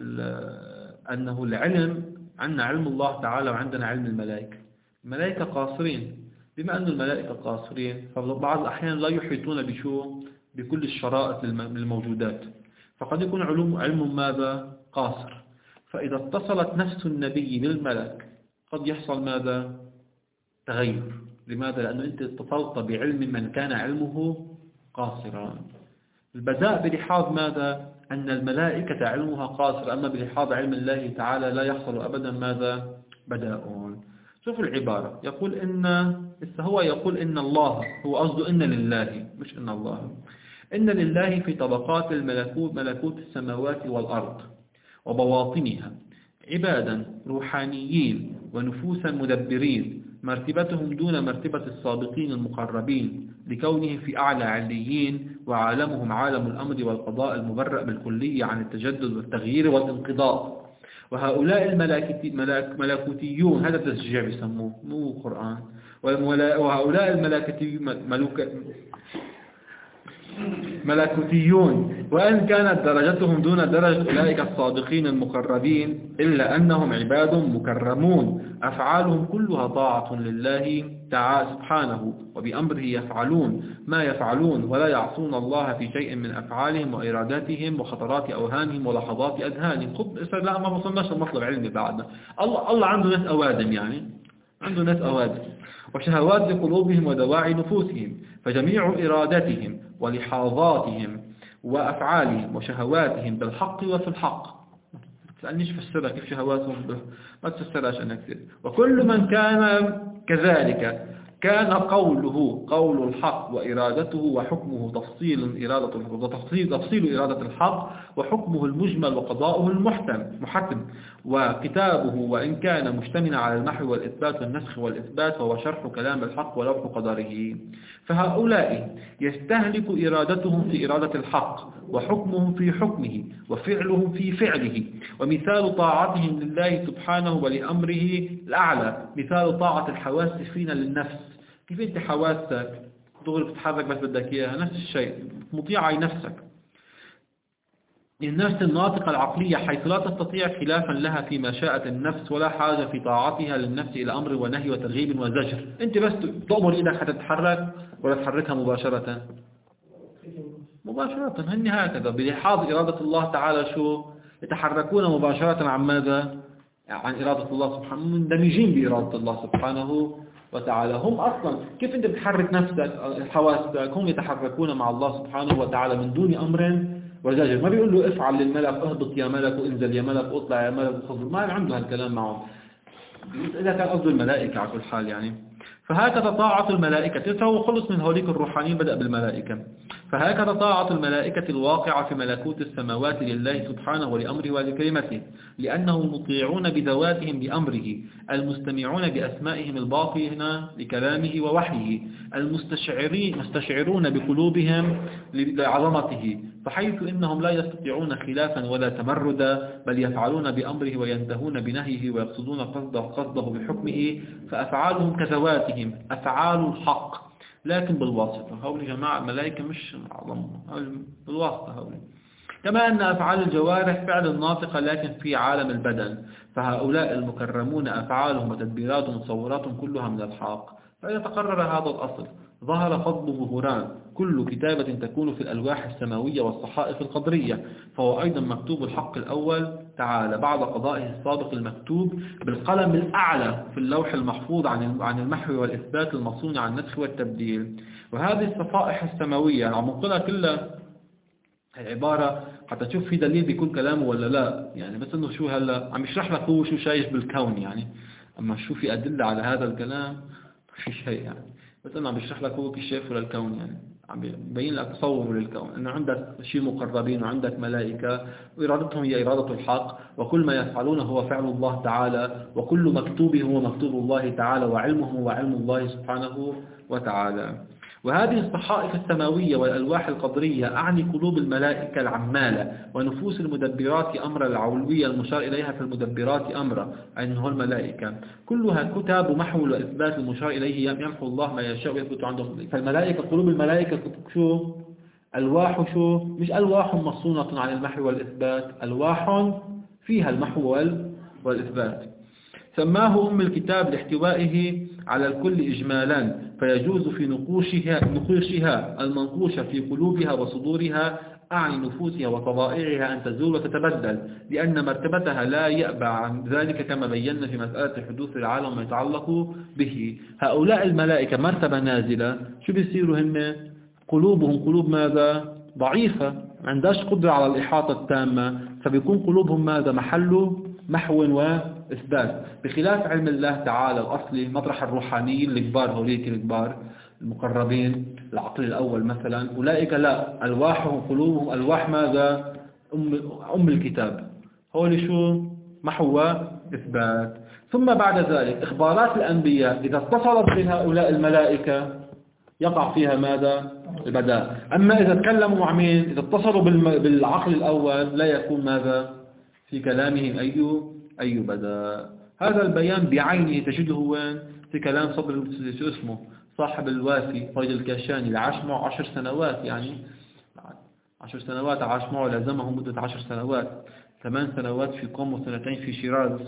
العلم، عندنا علم الله تعالى وعندنا علم الملائكة قاصرين، بما أن الملائكة قاصرين فبعض الأحيان لا يحيطون بكل الشرائط للموجودات، فقد يكون علم ماذا؟ قاصر. فإذا اتصلت نفس النبي بالملك قد يحصل ماذا؟ تغير. لماذا؟ لأنه أنت اتصلت بعلم من كان علمه قاصرا. البداء بلحاظ ماذا؟ أن الملائكة علمها قاصر، أما بلحاظ علم الله تعالى لا يحصل أبدا ماذا؟ بداء. شوفوا العبارة، يقول هو يقول إن الله، هو قصده إن لله مش إن الله، إن لله في طبقات الملكوت، ملكوت السماوات والأرض وبواطنها، عبادا روحانيين ونفوسا مدبرين، مرتبتهم دون مرتبة السابقين المقربين لكونهم في أعلى عليين، وعالمهم عالم الأمر والقضاء المبرأ بالكلية عن التجدد والتغيير والانقضاء. وهؤلاء الملكوتيون، هذا تشجيع بيسموه مو قرآن، وهؤلاء ملكوتيون وإن كانت درجتهم دون درجة أولئك الصادقين المقربين إلا أنهم عباد مكرمون، أفعالهم كلها طاعة لله تعالى سبحانه، وبأمره يفعلون ما يفعلون ولا يعصون الله في شيء من أفعالهم وإراداتهم وخطرات أوهانهم ولحظات أذهانهم. لا ما وصلناش المطلب علمي بعدنا. الله عنده ناس أوادم، يعني عنده ناس أوادم وشهوات لقلوبهم ودواعي نفوسهم، فجميع إرادتهم ولحاظاتهم وأفعالهم وشهواتهم بالحق وفي الحق. تسألنيش فسرها كيف شهواتهم ما تفسرهاش أنا كثير. وكل من كان كذلك كان قوله قول الحق وإرادته وحكمه تفصيل إرادة الحق وحكمه المجمل وقضاؤه المحتم، وكتابه وإن كان مشتملا على المحو والإثبات والنسخ والإثبات فهو شرح كلام الحق ولوح قدره. فهؤلاء يستهلك إرادتهم في إرادة الحق وحكمهم في حكمه وفعلهم في فعله، ومثال طاعتهم لله سبحانه ولأمره الأعلى مثال طاعة الحواس فينا للنفس. كيف أنت حواسك دغري بتتحرك بس بدك إياها، نفس الشيء مطيعة نفسك. النفس الناطقة العقلية حيث لا تستطيع خلافا لها فيما شاءت النفس ولا حاجة في طاعتها للنفس إلى أمر ونهي وترغيب وزجر. أنت بس تأمر إيدك حتى تتحرك ولا تحركها مباشرة؟ مباشرة. هن هكذا بلحاظ إرادة الله تعالى شو يتحركون مباشرة عن ماذا؟ عن إرادة الله سبحانه، مندمجين بإرادة الله سبحانه وتعالى. هم أصلا كيف أنت بتحرك نفسك حواسك، هم يتحركون مع الله سبحانه وتعالى من دون أمر وزجر. ما بيقول له افعل للملك، اهبط يا ملك وانزل يا ملك واطلع يا ملك وخذ، ما عنده هالكلام معهم إذا كان قصده الملائكة على كل حال يعني. فهكذا طاعة الملائكة، هو خلص من هوليك الروحانيين بدأ بالملائكة. فهكذا طاعة الملائكة الواقعة في ملكوت السماوات لله سبحانه ولأمره ولكلمته، لأنهم مطيعون بذواتهم لأمره، المستمعون بأسمائهم الباطنة لكلامه ووحيه، مستشعرون بقلوبهم لعظمته، فحيث إنهم لا يستطيعون خلافا ولا تمردا، بل يفعلون بأمره وينتهون بنهيه ويقصدون قصده بحكمه، فأفعالهم كذواتهم أفعال الحق لكن بالواسطة. هؤلاء جماعة الملائكة مش أعظم، بالواسطة هؤلاء. كما أن أفعال الجوارح فعل الناطقة لكن في عالم البدن، فهؤلاء المكرمون أفعالهم وتدبيراتهم وتصوراتهم كلها من الحق. فإذا تقرر هذا الأصل ظهر فضل ظهوران كل كتابة تكون في الألواح السماوية والصحائف القدرية، فهو أيضا مكتوب الحق الأول تعالى بعد قضائه السابق المكتوب بالقلم الأعلى في اللوح المحفوظ عن المحو والإثبات المصون عن النسخ والتبديل. وهذه الصفائح السماوية عم نقولها كلها العبارة حتى تشوف في دليل بيكون كلامه ولا لا، يعني بس انه شو هلا عم يشرح لك هو شو شايف بالكون يعني، اما شو في أدلة على هذا الكلام في شيء يعني، بس انه عم يشرح لك هو كيف شايفه للكون، يعني عم يبين لك تصوره للكون انه عندك شيء مقربين وعندك ملائكة وإرادتهم هي إرادة الحق، وكل ما يفعلونه هو فعل الله تعالى، وكل مكتوب هو مكتوب الله تعالى، وعلمه هو علم الله سبحانه وتعالى. وهذه الصحائف السماوية والألواح القدرية أعني قلوب الملائكة العمالة ونفوس المدبرات أمر العلوية المشار إليها في المدبرات أمر أنه الملائكة كلها كتاب محو وإثبات المشار إليه، يمحو الله ما يشاء ويثبت عندهم. فالملائكة قلوب الملائكة شو؟ ألواح شو؟ مش ألواح مصونة عن المحو والإثبات، ألواح فيها المحو والإثبات. سماه أم الكتاب لاحتوائه على الكل إجمالا، فيجوز في نقوشها المنقوشة في قلوبها وصدورها أعني نفوسها وطبائعها أن تزول وتتبدل، لأن مرتبتها لا يأبى عن ذلك كما بينا في مسألة حدوث العالم وما يتعلق به. هؤلاء الملائكة مرتبة نازلة، شو بيصيروا هن؟ قلوبهم قلوب ماذا؟ ضعيفة، ما عندهاش قدرة على الإحاطة التامة، فبيكون قلوبهم ماذا؟ محله محو وإثبات، بخلاف علم الله تعالى الأصلي مطرح الروحانيين الكبار، هوليك الكبار المقربين، العقل الأول مثلا، أولئك لا، ألواحهم قلوبهم ألواح ماذا؟ أم الكتاب، هول شو؟ محو وإثبات. ثم بعد ذلك إخبارات الأنبياء إذا اتصلت بهؤلاء الملائكة يقع فيها ماذا؟ البداء. أما إذا تكلموا مع مين؟ إذا اتصلوا بالعقل الأول لا يكون ماذا؟ في كلامهم أي بداء. هذا البيان بعينه تجده وين؟ في كلام صدر شو اسمه صاحب الوافي فيض الكاشاني، اللي عاش معه 10 سنوات، يعني 10 سنوات عاش معه، لازمه مدة 10 سنوات، 8 سنوات في قم وسنتين في شيراز.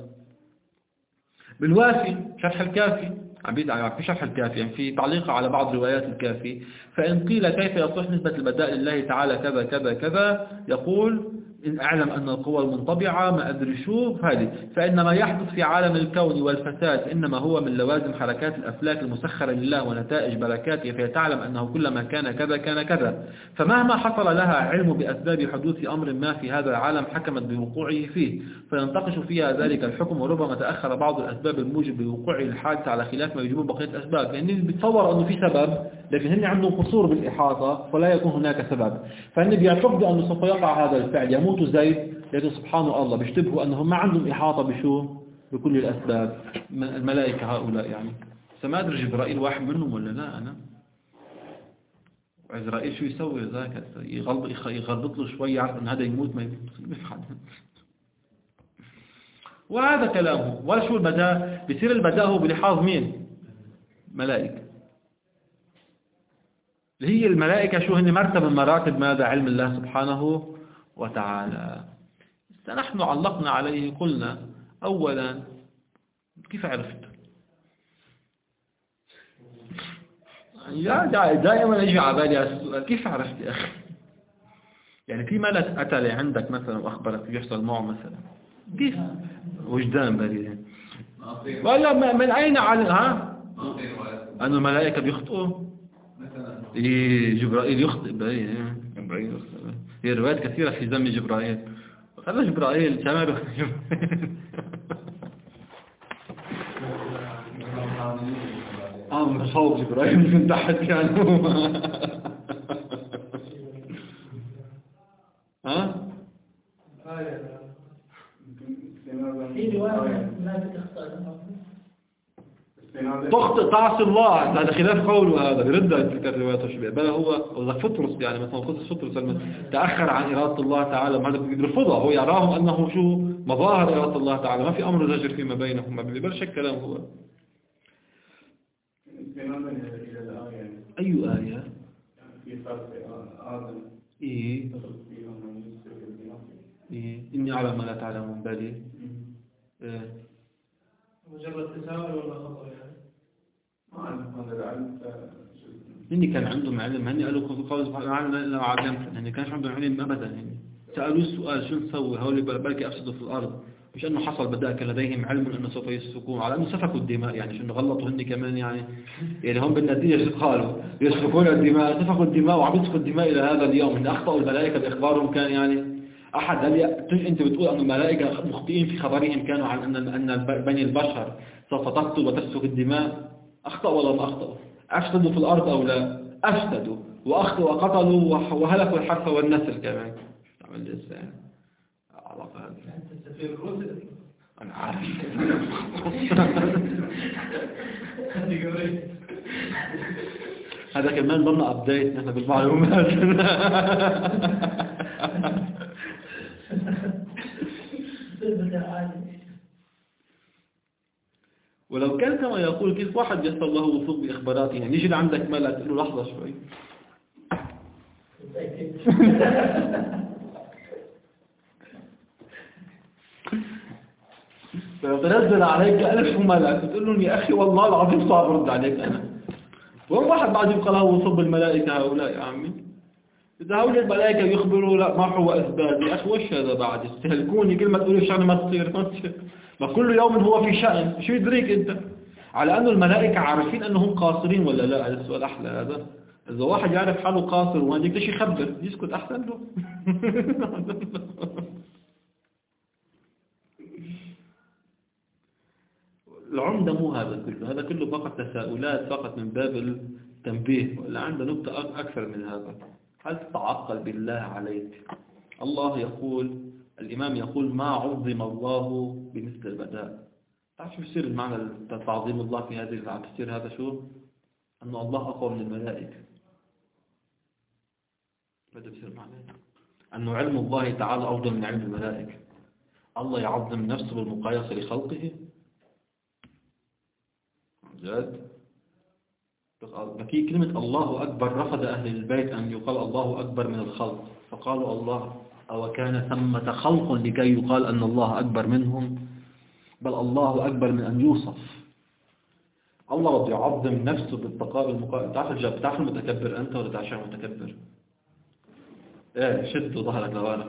بالوافي شرح الكافي، في شرح الكافي، يعني في تعليق على بعض روايات الكافي، فإن قيل كيف يصح نسبة البداء لله تعالى كذا كذا كذا، يقول إن أعلم أن القوى المنطبعة ما أدري شو هذه، فإن ما يحدث في عالم الكون والفساد إنما هو من لوازم حركات الأفلاك المسخرة لله ونتائج بركاته، فهي تعلم أنه كلما كان كذا كان كذا، فمهما حصل لها علم بأسباب حدوث أمر ما في هذا العالم حكمت بوقوعه فيه، فينتقش فيها ذلك الحكم، وربما تأخر بعض الأسباب الموجب لوقوع الحادث على خلاف ما يجب بقية الأسباب، لأن يعني بيتصور أنه في سبب، لكن هن عندهم قصور بالإحاطة فلا يكون هناك سبب، فهن بيعتقدوا أنه سوف يقع هذا الفعل، يموت زيد، لكن سبحان الله بيشتبهوا أنهم ما عندهم إحاطة بشو؟ بكل الأسباب. الملائكة هؤلاء يعني سما أدري جبرائيل واحد منهم ولا لا؟ أنا وعزرائيل شو يسوي ذاك؟ يغلط له شوي، يعرف أن هذا يموت ما يموت وهذا كلامه. ولا شو البداء؟ بيصير البداء هو بلحاظ مين؟ ملائكة، اللي هي الملائكة شو هن؟ مرتبة من مراتب ماذا؟ علم الله سبحانه وتعالى. نحن علقنا عليه قلنا أولا كيف عرفت؟ دائما يجي على بالي السؤال كيف عرفت يا أخي؟ يعني في ملك أتى لعندك مثلا وأخبرك يحصل معه مثلا، كيف؟ وجدان بريء ولا من أين علم؟ أنه الملائكة بيخطئوا؟ إيه جبرائيل يخطئ بريء، هي روايات كثيرة في ذم جبرائيل، خلى جبرائيل شماله صوب جبرائيل من تحت كانوا ها؟ في رواية لا تخطئ تعصي الله، هذا خلاف قوله، هذا بيرد تلك الروايات وشبه، بل هو فطرس، يعني مثلا قدس فطرس تأخر عن إرادة الله تعالى، ما هذا بيرفضها، هو يراهم أنه شو مظاهر إرادة الله تعالى، ما في أمر زجر فيما بينهم، ما بيبلش الكلام. هو أي آية؟ في خلق آدم إيه إني أعلم ما لا تعلمون، بالي مجرد تساؤل ولا خطأ يعني؟ ما أعرف هذا العلم. هني كان عندهم علم، هني قالوا قول سبحانه وتعالى لو علمت، هني كانش عندهم علم أبدا، هني سألوه السؤال شو نسوي هؤلاء بالك أفسدوا في الأرض، مش أنه حصل بدأك لديهم علم أنه سوف يسفكون، على أنه سفكوا الدماء، يعني شو غلطوا هني كمان، يعني هم بالنتيجة شو قالوا يسفكون الدماء، سفكوا الدماء وعم يسفكوا الدماء إلى هذا اليوم. إن أخطأوا الملائكة بإخبارهم كان يعني أحد أنت بتقول أن الملائكة مخطئين في خبرهم كانوا عن أن بني البشر سوف تقتل وتسفك الدماء، أخطأوا ولا ما أخطأوا؟ أفسدوا في الأرض أو لا؟ أفسدوا وأخطأوا وقتلوا وهلكوا الحرث والنسل كمان. عمل الإنسان علاقة هذه أنا عارف هذا كمان ضمن أبديت نحن بالمعلومات ولو كان كما يقول كيف واحد يصل له وثوق بإخباراته، يعني يجي لعندك ملك تقول له لحظة شوي فيتنزل عليك 1000 ملك تقول لهم يا أخي والله العظيم صعب رد عليك أنا، وين واحد بعد يبقى له وثوق بالملائكة هؤلاء يا عمي؟ إذا هؤلاء الملائكة يخبروا لا ما هو أسباب يا أخي وش هذا بعد يستهلكوني كل ما تقولوا شأن ما تصير ما كل يوم هو في شأن شو يدريك أنت على أنه الملائكة عارفين أنهم قاصرين ولا لا. هذا السؤال أحلى. هذا إذا واحد يعرف حاله قاصر وما يقدرش يخبر يسكت أحسن له. العمدة مو هذا كله فقط تساؤلات فقط من باب التنبيه. ولا عنده نقطة أكثر من هذا. هل تتعقل بالله عليك؟ الله يقول الإمام يقول ما عظم الله بمثل البداء. تعرف شو يصير المعنى تعظيم الله في هذه التفسير هذا شو؟ أنه الله أقوى من الملائكة. ماذا يصير معنى أنه علم الله تعالى أفضل من علم الملائكة. الله يعظم نفسه بالمقايسة لخلقه جد. بكي كلمة الله أكبر رفض أهل البيت أن يقال الله أكبر من الخلق فقالوا الله أو كان ثمة خلق لكي يقال أن الله أكبر منهم بل الله أكبر من أن يوصف. الله بده يعظم نفسه بالبقاء المقابل. تعرف المتكبر أنت ولا تعرف المتكبر؟ إيه شد ظهرك لوانا.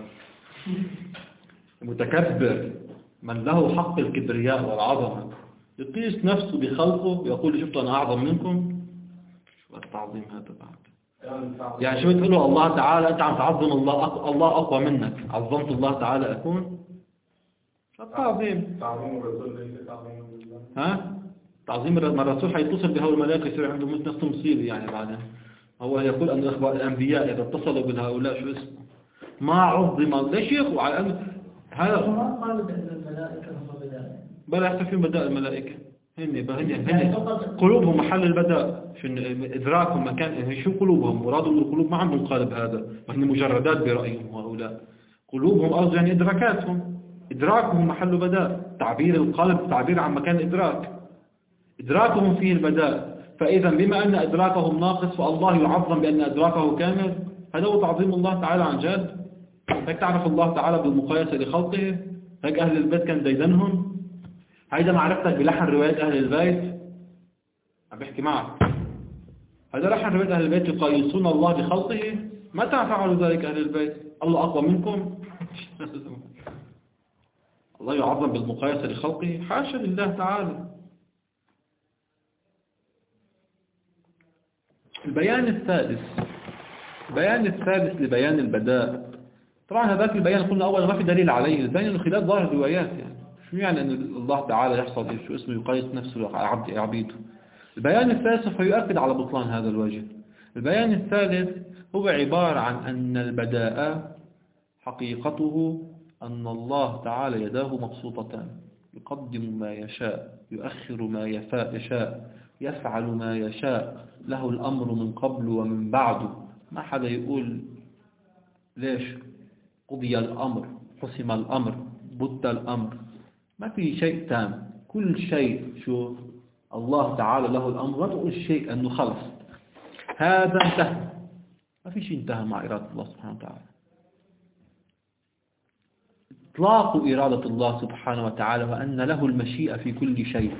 المتكبر من له حق الكبرياء والعظمة يقيس نفسه بخلقه ويقول شفتوا أنا أعظم منكم. شو التعظيم هذا بعد؟ يعني شو تقولوا الله تعالى أنت عم تعظم الله أقوى منك عظمت الله تعالى أكون التعظيم. تعظيم الرسول ليس تعظيم الله. ها؟ تعظيم الرسول حيتصل بهؤلاء الملائكة يصير عندهم نفس مصيبة يعني بعدين. هو يقول أن الأنبياء إذا اتصلوا بهؤلاء شو اسمه ما عظم ليش يقول على أن هذا ما قالوا بأن الملائكة هم بداء بل يحتى في بداء الملائكة هن قلوبهم محل البداء شو إدراكهم مكان شو قلوبهم مرادوا القلوب ما عندهم قالب هذا وهن مجردات برأيهم هؤلاء. قلوبهم أرض يعني إدراكاتهم إدراكهم محل بداء. تعبير القلب تعبير عن مكان الإدراك. إدراكهم فيه البداء. فإذا بما أن إدراكهم ناقص فالله يعظم بأن إدراكه كامل. هذا هو تعظيم الله تعالى عن جد. هيك تعرف الله تعالى بالمقايسة لخلقه. هيك أهل البيت كان ديدنهم. هيدا معرفتك بلحن رواية أهل البيت. عم بحكي معك هذا لحن رواية أهل البيت يقايسون الله بخلقه. متى فعلوا ذلك أهل البيت؟ الله أقوى منكم. الله يعظم بالمقايسة لخلقه حاشا لله تعالى. البيان الثالث لبيان البداء. طبعا هذاك البيان قلنا أولا ما في دليل عليه. البيان من خلال ظاهر الروايات يعني شو يعني أن الله تعالى يحصل شو اسمه يقايس نفسه على عبيده. البيان الثالث فيؤكد على بطلان هذا الوجه. البيان الثالث هو عبارة عن أن البداء حقيقته أن الله تعالى يداه مبسوطتان يقدم ما يشاء يؤخر ما يشاء يفعل ما يشاء له الأمر من قبل ومن بعد. ما حدا يقول ليش قضي الأمر حسم الأمر بد الأمر. ما في شيء تام. كل شيء شو الله تعالى له الأمر. ما تقول شيء أنه خلص هذا انتهى. ما في شيء انتهى مع إرادة الله سبحانه وتعالى. إطلاق إرادة الله سبحانه وتعالى وأن له المشيئة في كل شيء.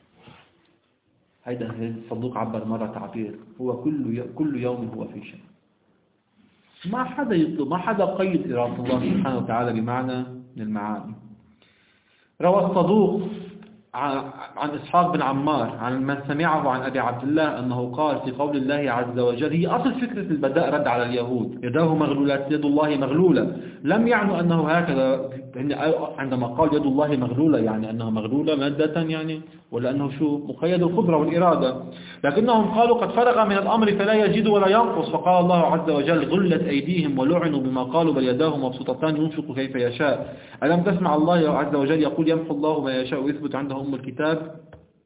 هذا الصدوق عبر مرة تعبير هو كل يوم هو في شيء. ما حدا يطلب ما حدا قيد إرادة الله سبحانه وتعالى بمعنى من المعاني. روى الصدوق عن إسحاق بن عمار عن من سمعه عن أبي عبد الله أنه قال في قول الله عز وجل. هي أصل فكرة البداء رد على اليهود يداه مغلولات يد الله مغلولة. لم يعنوا أنه هكذا عندما قال يد الله مغلولة يعني أنها مغلولة مادة يعني ولا أنه شو مقيد القدرة والإرادة. لكنهم قالوا قد فرغ من الأمر فلا يزيد ولا ينقص. فقال الله عز وجل غلت أيديهم ولعنوا بما قالوا بل يداه مبسوطتان ينفق كيف يشاء. ألم تسمع الله عز وجل يقول يمحو الله ما يشاء ويثبت عنده أم الكتاب.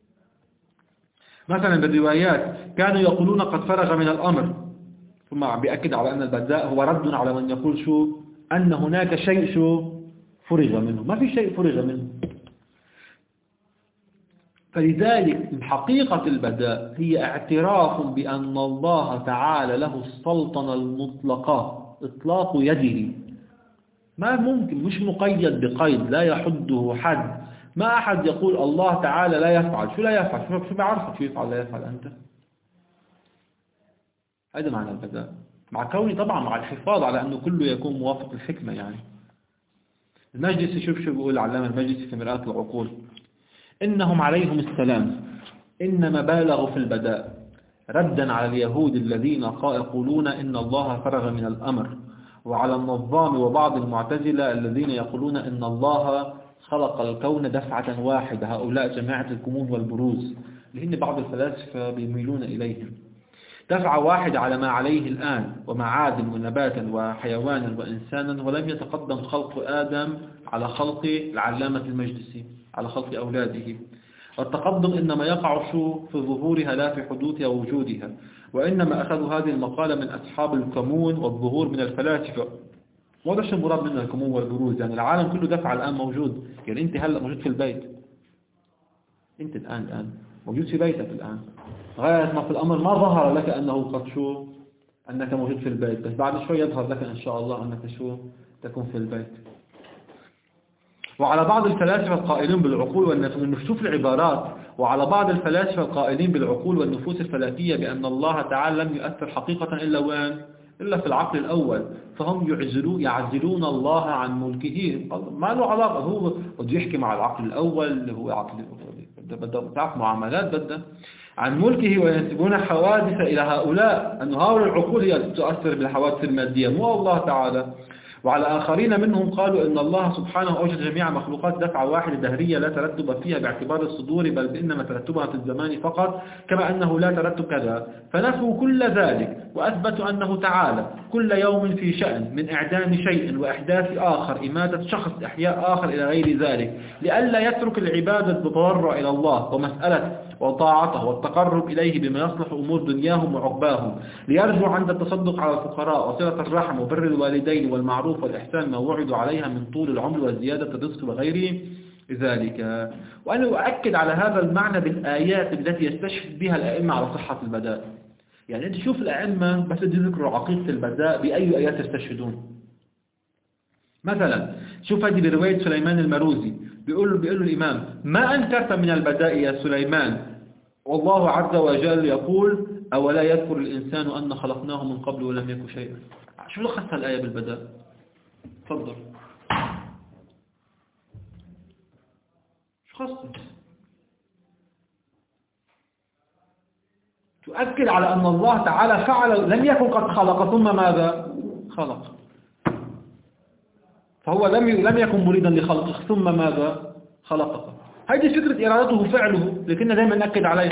مثلا بالروايات كانوا يقولون قد فرغ من الأمر ثم بيأكد على أن البداء هو رد على من يقول شو أن هناك شيء شو فرغ منه. ما في شيء فرغ منه. فلذلك حقيقة البداء هي اعتراف بأن الله تعالى له السلطنة المطلقة إطلاق يده. ما ممكن مش مقيد بقيد لا يحده حد. ما أحد يقول الله تعالى لا يفعل. شو لا يفعل؟ شو بعرفك شو يفعل لا يفعل أنت؟ هذا معنى البداء. مع كوني طبعا مع الحفاظ على أنه كله يكون موافق للحكمة يعني. المجلس شوف شو بيقول العلامة المجلس في مرآة العقول: إنهم عليهم السلام إنما بالغوا في البداء ردا على اليهود الذين يقولون إن الله فرغ من الأمر، وعلى النظام وبعض المعتزلة الذين يقولون إن الله خلق الكون دفعة واحدة، هؤلاء جماعة الكمون والبروز لأن بعض الفلاسفة بيميلون إليهم، دفعة واحدة على ما عليه الآن، ومعادن ونباتا وحيوانا وإنسانا، ولم يتقدم خلق آدم على خلق العلامة المجلسي على خلق أولاده. والتقدم إنما يقع في ظهورها لا في حدوثها ووجودها، وإنما أخذوا هذه المقالة من أصحاب الكمون والظهور من الفلاسفة. وهذا شو المراد من الكمون والبروز؟ يعني العالم كله دفع الآن موجود، يعني أنت هلأ موجود في البيت، أنت الآن موجود في بيتك الآن، غاية ما في الأمر ما ظهر لك أنه قد شو أنك موجود في البيت، بس بعد شوي يظهر لك إن شاء الله أنك شو تكون في البيت. وعلى بعض الفلاسفة القائلين بالعقول والنفوس، شوف العبارات، وعلى بعض الفلاسفة القائلين بالعقول والنفوس الفلكية بأن الله تعالى لم يؤثر حقيقة إلا وين؟ إلا في العقل الأول، فهم يعزلون الله عن ملكه، ما له علاقة، هو بده يحكي مع العقل الأول اللي هو عقل بده تعرف معاملات بده عن ملكه، وينسبون حوادث إلى هؤلاء أن هؤلاء العقول هي تؤثر بالحوادث المادية مو الله تعالى. وعلى آخرين منهم قالوا إن الله سبحانه أوجد جميع مخلوقات دفعة واحدة دهرية لا ترتب فيها باعتبار الصدور، بل بإنما ترتبها في الزمان فقط، كما أنه لا ترتب كذا، فنفوا كل ذلك وأثبتوا أنه تعالى كل يوم في شأن، من إعدام شيء وإحداث آخر، إماتة شخص، إحياء آخر، إلى غير ذلك، لئلا يترك العبادة بالتضرع إلى الله ومسألة وطاعته والتقرب إليه بما يصلح أمور دنياهم وعقباهم، ليرجوا عند التصدق على الفقراء وصلة الرحم وبر الوالدين والمعروف والإحسان ما وعدوا عليها من طول العمر وزيادة الرزق وغير ذلك. وأنا أؤكد على هذا المعنى بالآيات التي يستشهد بها الأئمة على صحة البداء. يعني أنت شوف الأئمة بس يذكروا عقيدة البداء بأي آيات يستشهدون. مثلا شوف هذه برواية سليمان المروزي، بيقول له الإمام: ما أنكرت من البداء يا سليمان، والله عز وجل يقول: أولا يذكر الإنسان أن خلقناه من قبل ولم يكن شيئا. شو لخصها الآية بالبداء؟ تفضل، شو خصت؟ تؤكد على أن الله تعالى فعل، لم يكن قد خلق ثم ماذا؟ خلق. فهو لم يكن مريدا لخلقه ثم ماذا؟ خلقه. هذه فكرة إرادته فعله، لكننا دائما نأكد عليها،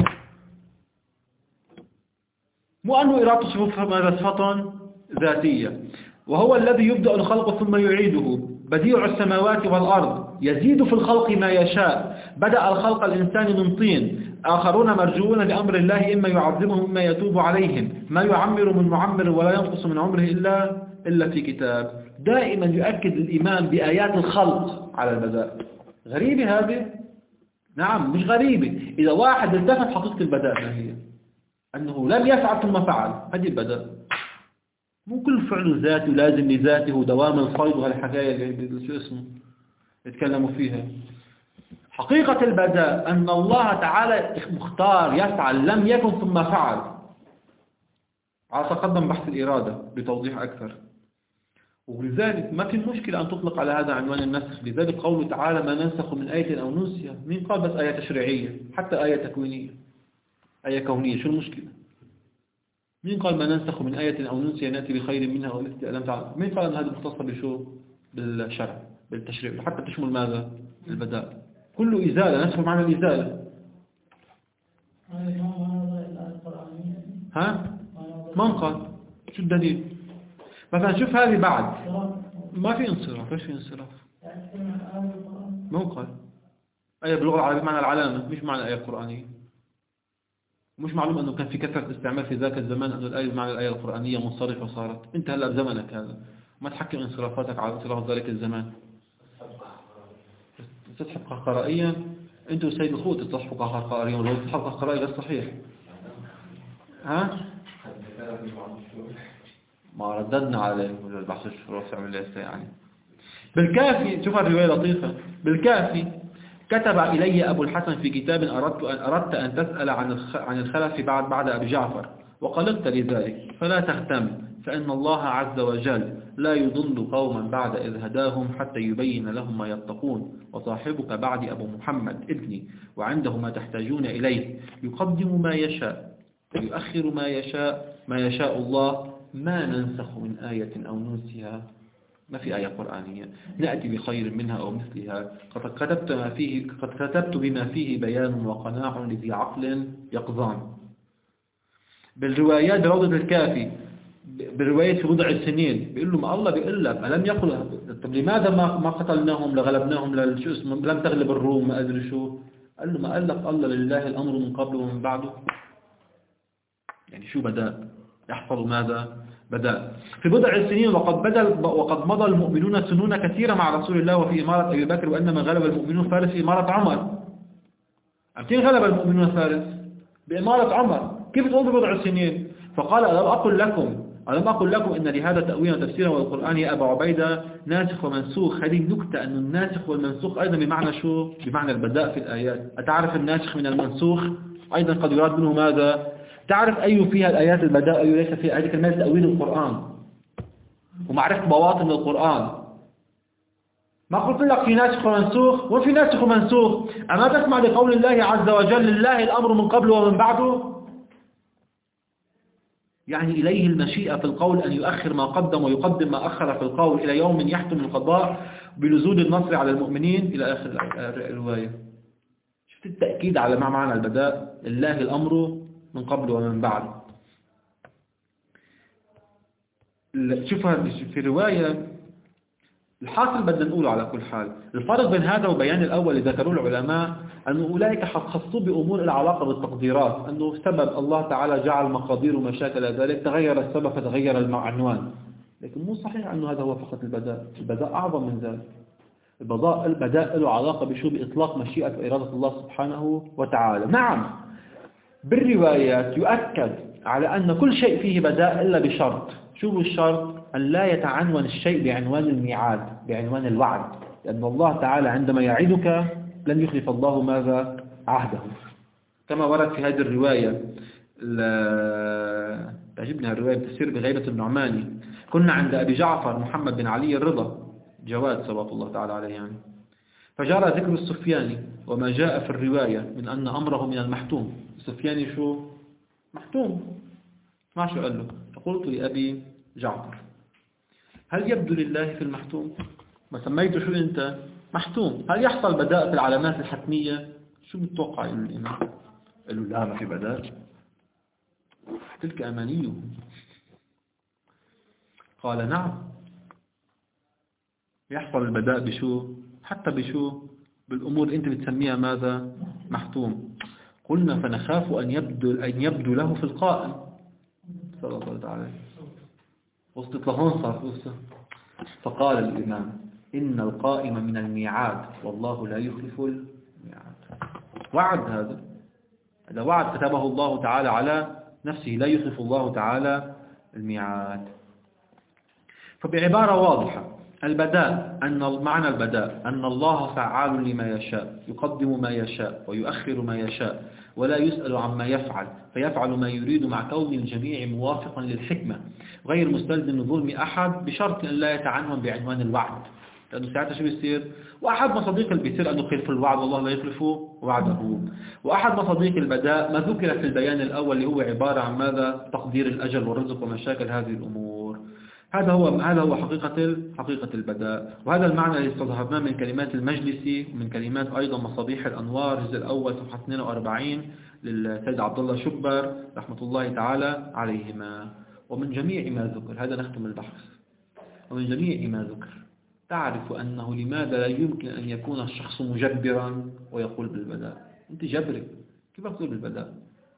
مو أنه إرادته صفة ذاتية. وهو الذي يبدأ الخلق ثم يعيده، بديع السماوات والأرض، يزيد في الخلق ما يشاء. بدأ الخلق الإنسان من طين، آخرون مرجوون لأمر الله، إما يعذبهم إما يتوب عليهم، ما يعمر من معمر ولا ينقص من عمره إلا في كتاب. دائما يؤكد الإمام بآيات الخلق على البداء. غريبة هذه؟ نعم مش غريبة. إذا واحد التفت حقيقة البداء ما هي؟ أنه لم يفعل ثم فعل، هذه البداء. مو كل فعل ذاته لازم لذاته، دوام الصيد وهالحكاية اللي شو اسمه يتكلموا فيها. حقيقة البداء أن الله تعالى مختار يفعل، لم يكن ثم فعل. على تقدم بحث الإرادة بتوضيح أكثر. ولذلك ما في مشكلة أن تطلق على هذا عنوان النسخ. لذلك قوله تعالى: ما ننسخ من آية أو ننسيها. مين قال بس آية تشريعية؟ حتى آية تكوينية، آية كونية، شو المشكلة؟ مين قال ما ننسخ من آية أو ننسيها نأتي بخير منها أو مثلها ألم تعلم؟ مين قال أن هذه مختصة بشو؟ بالشرع، بالتشريع، حتى تشمل ماذا؟ البداء. كله إزالة، نسخ معنى الإزالة. ها؟ من قال؟ شو الدليل؟ مثلا شوف هذه بعد ما في انصراف. ايش في انصراف؟ مو قال آية باللغة العربية معنى العلامة، مش معنى آية قرآنية. مش معلوم أنه كان في كثرة استعمال في ذاك الزمان أنه الآية بمعنى الآية القرآنية منصرفة صارت. أنت هلأ بزمنك هذا ما تحكم انصرافاتك على انصراف ذلك الزمان. تسحب قهقرائيا أنت وسيد الخوت تسحب قهقرائيا، ولو تسحب قهقرائي غير صحيح. ها؟ ما رددنا عليه البحث الشروف عمل ليس يعني. بالكافي شوف الرواية لطيفة. بالكافي كتب إلي أبو الحسن في كتاب: أردت أن تسأل عن الخلف بعد أبي جعفر وقلقت لذلك، فلا تهتم، فإن الله عز وجل لا يضل قوما بعد إذ هداهم حتى يبين لهم ما يتقون. وصاحبك بعد أبو محمد ابني وعنده ما تحتاجون إليه، يقدم ما يشاء ويؤخر ما يشاء الله، ما ننسخ من آية أو ننسها. ما في آية قرآنية نأتي بخير منها أو مثلها. قد كتبت بما فيه بيان وقناع لذي عقل يقظان. بالروايات روضة الكافي، بالرواية في بضع السنين، بيقول له ما الله بيقول لك ألم يقل طب لماذا ما قتلناهم لغلبناهم لم تغلب الروم ما أدري شو. قال له ما قال لك الله لله الأمر من قبل ومن بعده. يعني شو بدأ يحصل ماذا بدأ في بضع السنين. وقد مضى المؤمنون سنون كثيرة مع رسول الله وفي إمارة أبي بكر، وإنما غلب المؤمنون فارس في إمارة عمر. أمتين غلب المؤمنون فارس بإمارة عمر، كيف تقول ببضع سنين؟ فقال ألم أقل لكم إن لهذا تأويلا وتفسيرا والقرآن يا أبا عبيدة ناسخ ومنسوخ. هذه النكتة أن الناسخ والمنسوخ أيضا بمعنى شو؟ بمعنى البداء في الآيات. أتعرف الناسخ من المنسوخ أيضا قد يراد منه ماذا؟ تعرف أي فيها الآيات البداء أي ليس فيها. هذه كلمات تأويل القرآن ومعرفة بواطن القرآن. ما قلت لك في ناسخ ومنسوخ وفي ناسخ ومنسوخ. أما تسمع لقول الله عز وجل لله الأمر من قبل ومن بعده، يعني إليه المشيئة في القول أن يؤخر ما قدم ويقدم ما أخر في القول إلى يوم يحتم القضاء بنزول النصر على المؤمنين إلى آخر الرواية. شفت التأكيد على ما معنى البداء؟ لله الأمر من قبل ومن بعد. شوفها في رواية. الحاصل بدنا نقوله على كل حال الفرق بين هذا وبيان الأول اللي ذكروه العلماء أنه أولئك خصوا بأمور العلاقة بالتقديرات، أنه سبب الله تعالى جعل مقادير ومشاكل ذلك تغير السبب فتغير العنوان. لكن مو صحيح أنه هذا هو فقط البداء. البداء أعظم من ذلك. البداء له علاقة بشو؟ بإطلاق مشيئة وإرادة الله سبحانه وتعالى. نعم بالروايات يؤكد على أن كل شيء فيه بداء إلا بشرط. شو الشرط؟ أن لا يتعنون الشيء بعنوان الميعاد، بعنوان الوعد، لأن الله تعالى عندما يعدك لن يخلف الله ماذا؟ عهده. كما ورد في هذه الرواية، تعجبني الرواية بتفسير بغيبة النعماني. كنا عند أبي جعفر محمد بن علي الرضا جواد صلوات الله تعالى عليه يعني، فجرى ذكر السفياني وما جاء في الرواية من أن أمره من المحتوم. السفياني شو؟ محتوم. ما شو قال له؟ فقلت لأبي جعفر هل يبدو لله في المحتوم؟ ما سميته شو أنت؟ محتوم. هل يحصل بداء في العلامات الحتمية؟ شو بتتوقع إنه الإمام؟ قال له لا ما في بداء، تلك أمانيه. قال نعم يحصل البداء بشو؟ حتى بشو؟ بالأمور أنت بتسميها ماذا؟ محتوم. قلنا فنخاف أن يبدو له في القائم صلى الله عليه وسلم. وصلت لهون صار. فقال الإمام إن القائم من الميعاد والله لا يخلف الميعاد. وعد هذا وعد كتبه الله تعالى على نفسه، لا يخلف الله تعالى الميعاد. فبعبارة واضحة البداء معنى البداء أن الله فعال لما يشاء، يقدم ما يشاء ويؤخر ما يشاء ولا يسأل عما يفعل، فيفعل ما يريد مع كون الجميع موافقا للحكمة غير مستلزم لظلم أحد بشرط أن لا يتعنون بعنوان الوعد. لأنه ساعتها شو بيصير؟ وأحد مصاديق اللي بيصير أنه يخلف الوعد والله لا يخلف وعده. وأحد مصاديق البداء ما ذكر في البيان الأول اللي هو عبارة عن ماذا؟ تقدير الأجل والرزق ومشاكل هذه الأمور. هذا هو حقيقة البداء. وهذا المعنى اللي استظهرناه من كلمات المجلسي ومن كلمات أيضا مصابيح الأنوار الجزء الأول صفحة 42 للسيد عبد الله شبر رحمة الله تعالى عليهما. ومن جميع ما ذكر، هذا نختم البحث، ومن جميع ما ذكر تعرف أنه لماذا لا يمكن أن يكون الشخص مجبرا ويقول بالبداء. أنت جبري كيف أقول بالبداء؟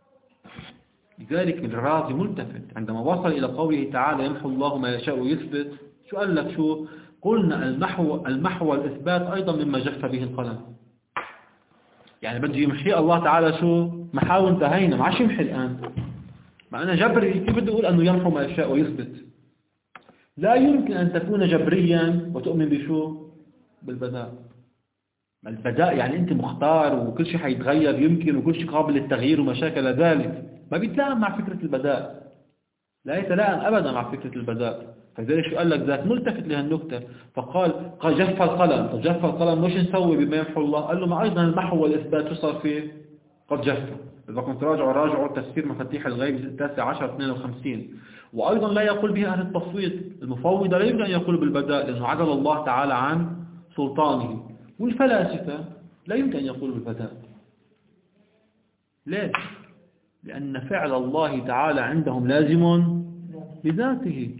لذلك الرازي ملتفت عندما وصل إلى قوله تعالى يمحو الله ما يشاء ويثبت. شو قال لك؟ شو قلنا؟ المحو والإثبات أيضا مما جف به القلم. يعني بده يمحي الله تعالى شو؟ محاو انتهينا، ما عادش يمحي الآن. ما أنا جبري كيف بدي أقول أنه يمحو ما يشاء ويثبت؟ لا يمكن أن تكون جبريا وتؤمن بشو؟ بالبداء. البداء يعني أنت مختار وكل شيء حيتغير يمكن وكل شيء قابل للتغيير ومشاكل ذلك. ما بيتلائم مع فكرة البداء. لا يتلائم أبدا مع فكرة البداء. فلذلك شو قال لك ذات ملتفت لهالنكتة فقال قد جف القلم. طب جف القلم وش نسوي بما يمحو الله؟ قال له ما أيضا المحو والإثبات يصار فيه قد جف. إذا كنت راجعوا تفسير مفاتيح الغيب 19-52. وأيضا لا يقول به أهل التفويض. المفوضة لا يمكن أن يقول بالبداء لأنه عدل الله تعالى عن سلطانه. والفلاسفة لا يمكن أن يقول بالبداء. ليش؟ لأن فعل الله تعالى عندهم لازم بذاته.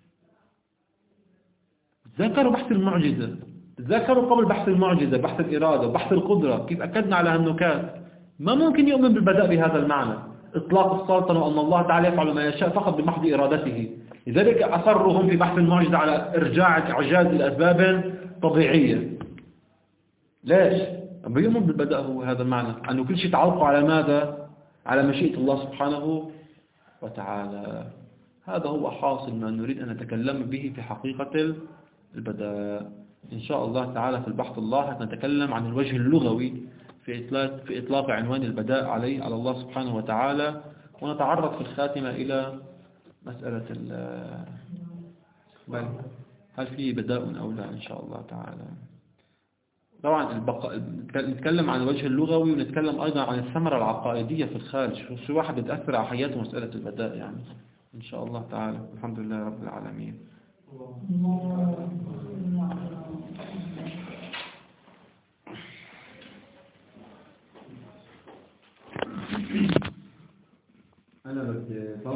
تذكروا بحث المعجزة، تذكروا قبل بحث المعجزة بحث الإرادة بحث القدرة كيف أكدنا على هالنكات. ما ممكن يؤمن بالبداء بهذا المعنى، إطلاق السلطنة وأن الله تعالى يفعل ما يشاء فقط بمحض إرادته. لذلك أصروا هم في بحث المعجزة على إرجاع إعجاز الأسباب طبيعية. ليش؟ أما يؤمن بالبداء هو هذا المعنى، أنه كل شيء تعلق على ماذا؟ على مشيئة الله سبحانه وتعالى. هذا هو حاصل ما نريد أن نتكلم به في حقيقة البداء. إن شاء الله تعالى في البحث اللاحق نتكلم عن الوجه اللغوي في إطلاق عنوان البداء على الله سبحانه وتعالى، ونتعرض في الخاتمة إلى مسألة هل فيه بداء أو لا إن شاء الله تعالى. طبعا نتكلم عن الوجه اللغوي ونتكلم أيضا عن الثمرة العقائدية في الخارج، شو واحد بتأثر على حياته مسألة البداء يعني إن شاء الله تعالى. الحمد لله رب العالمين. أنا بدي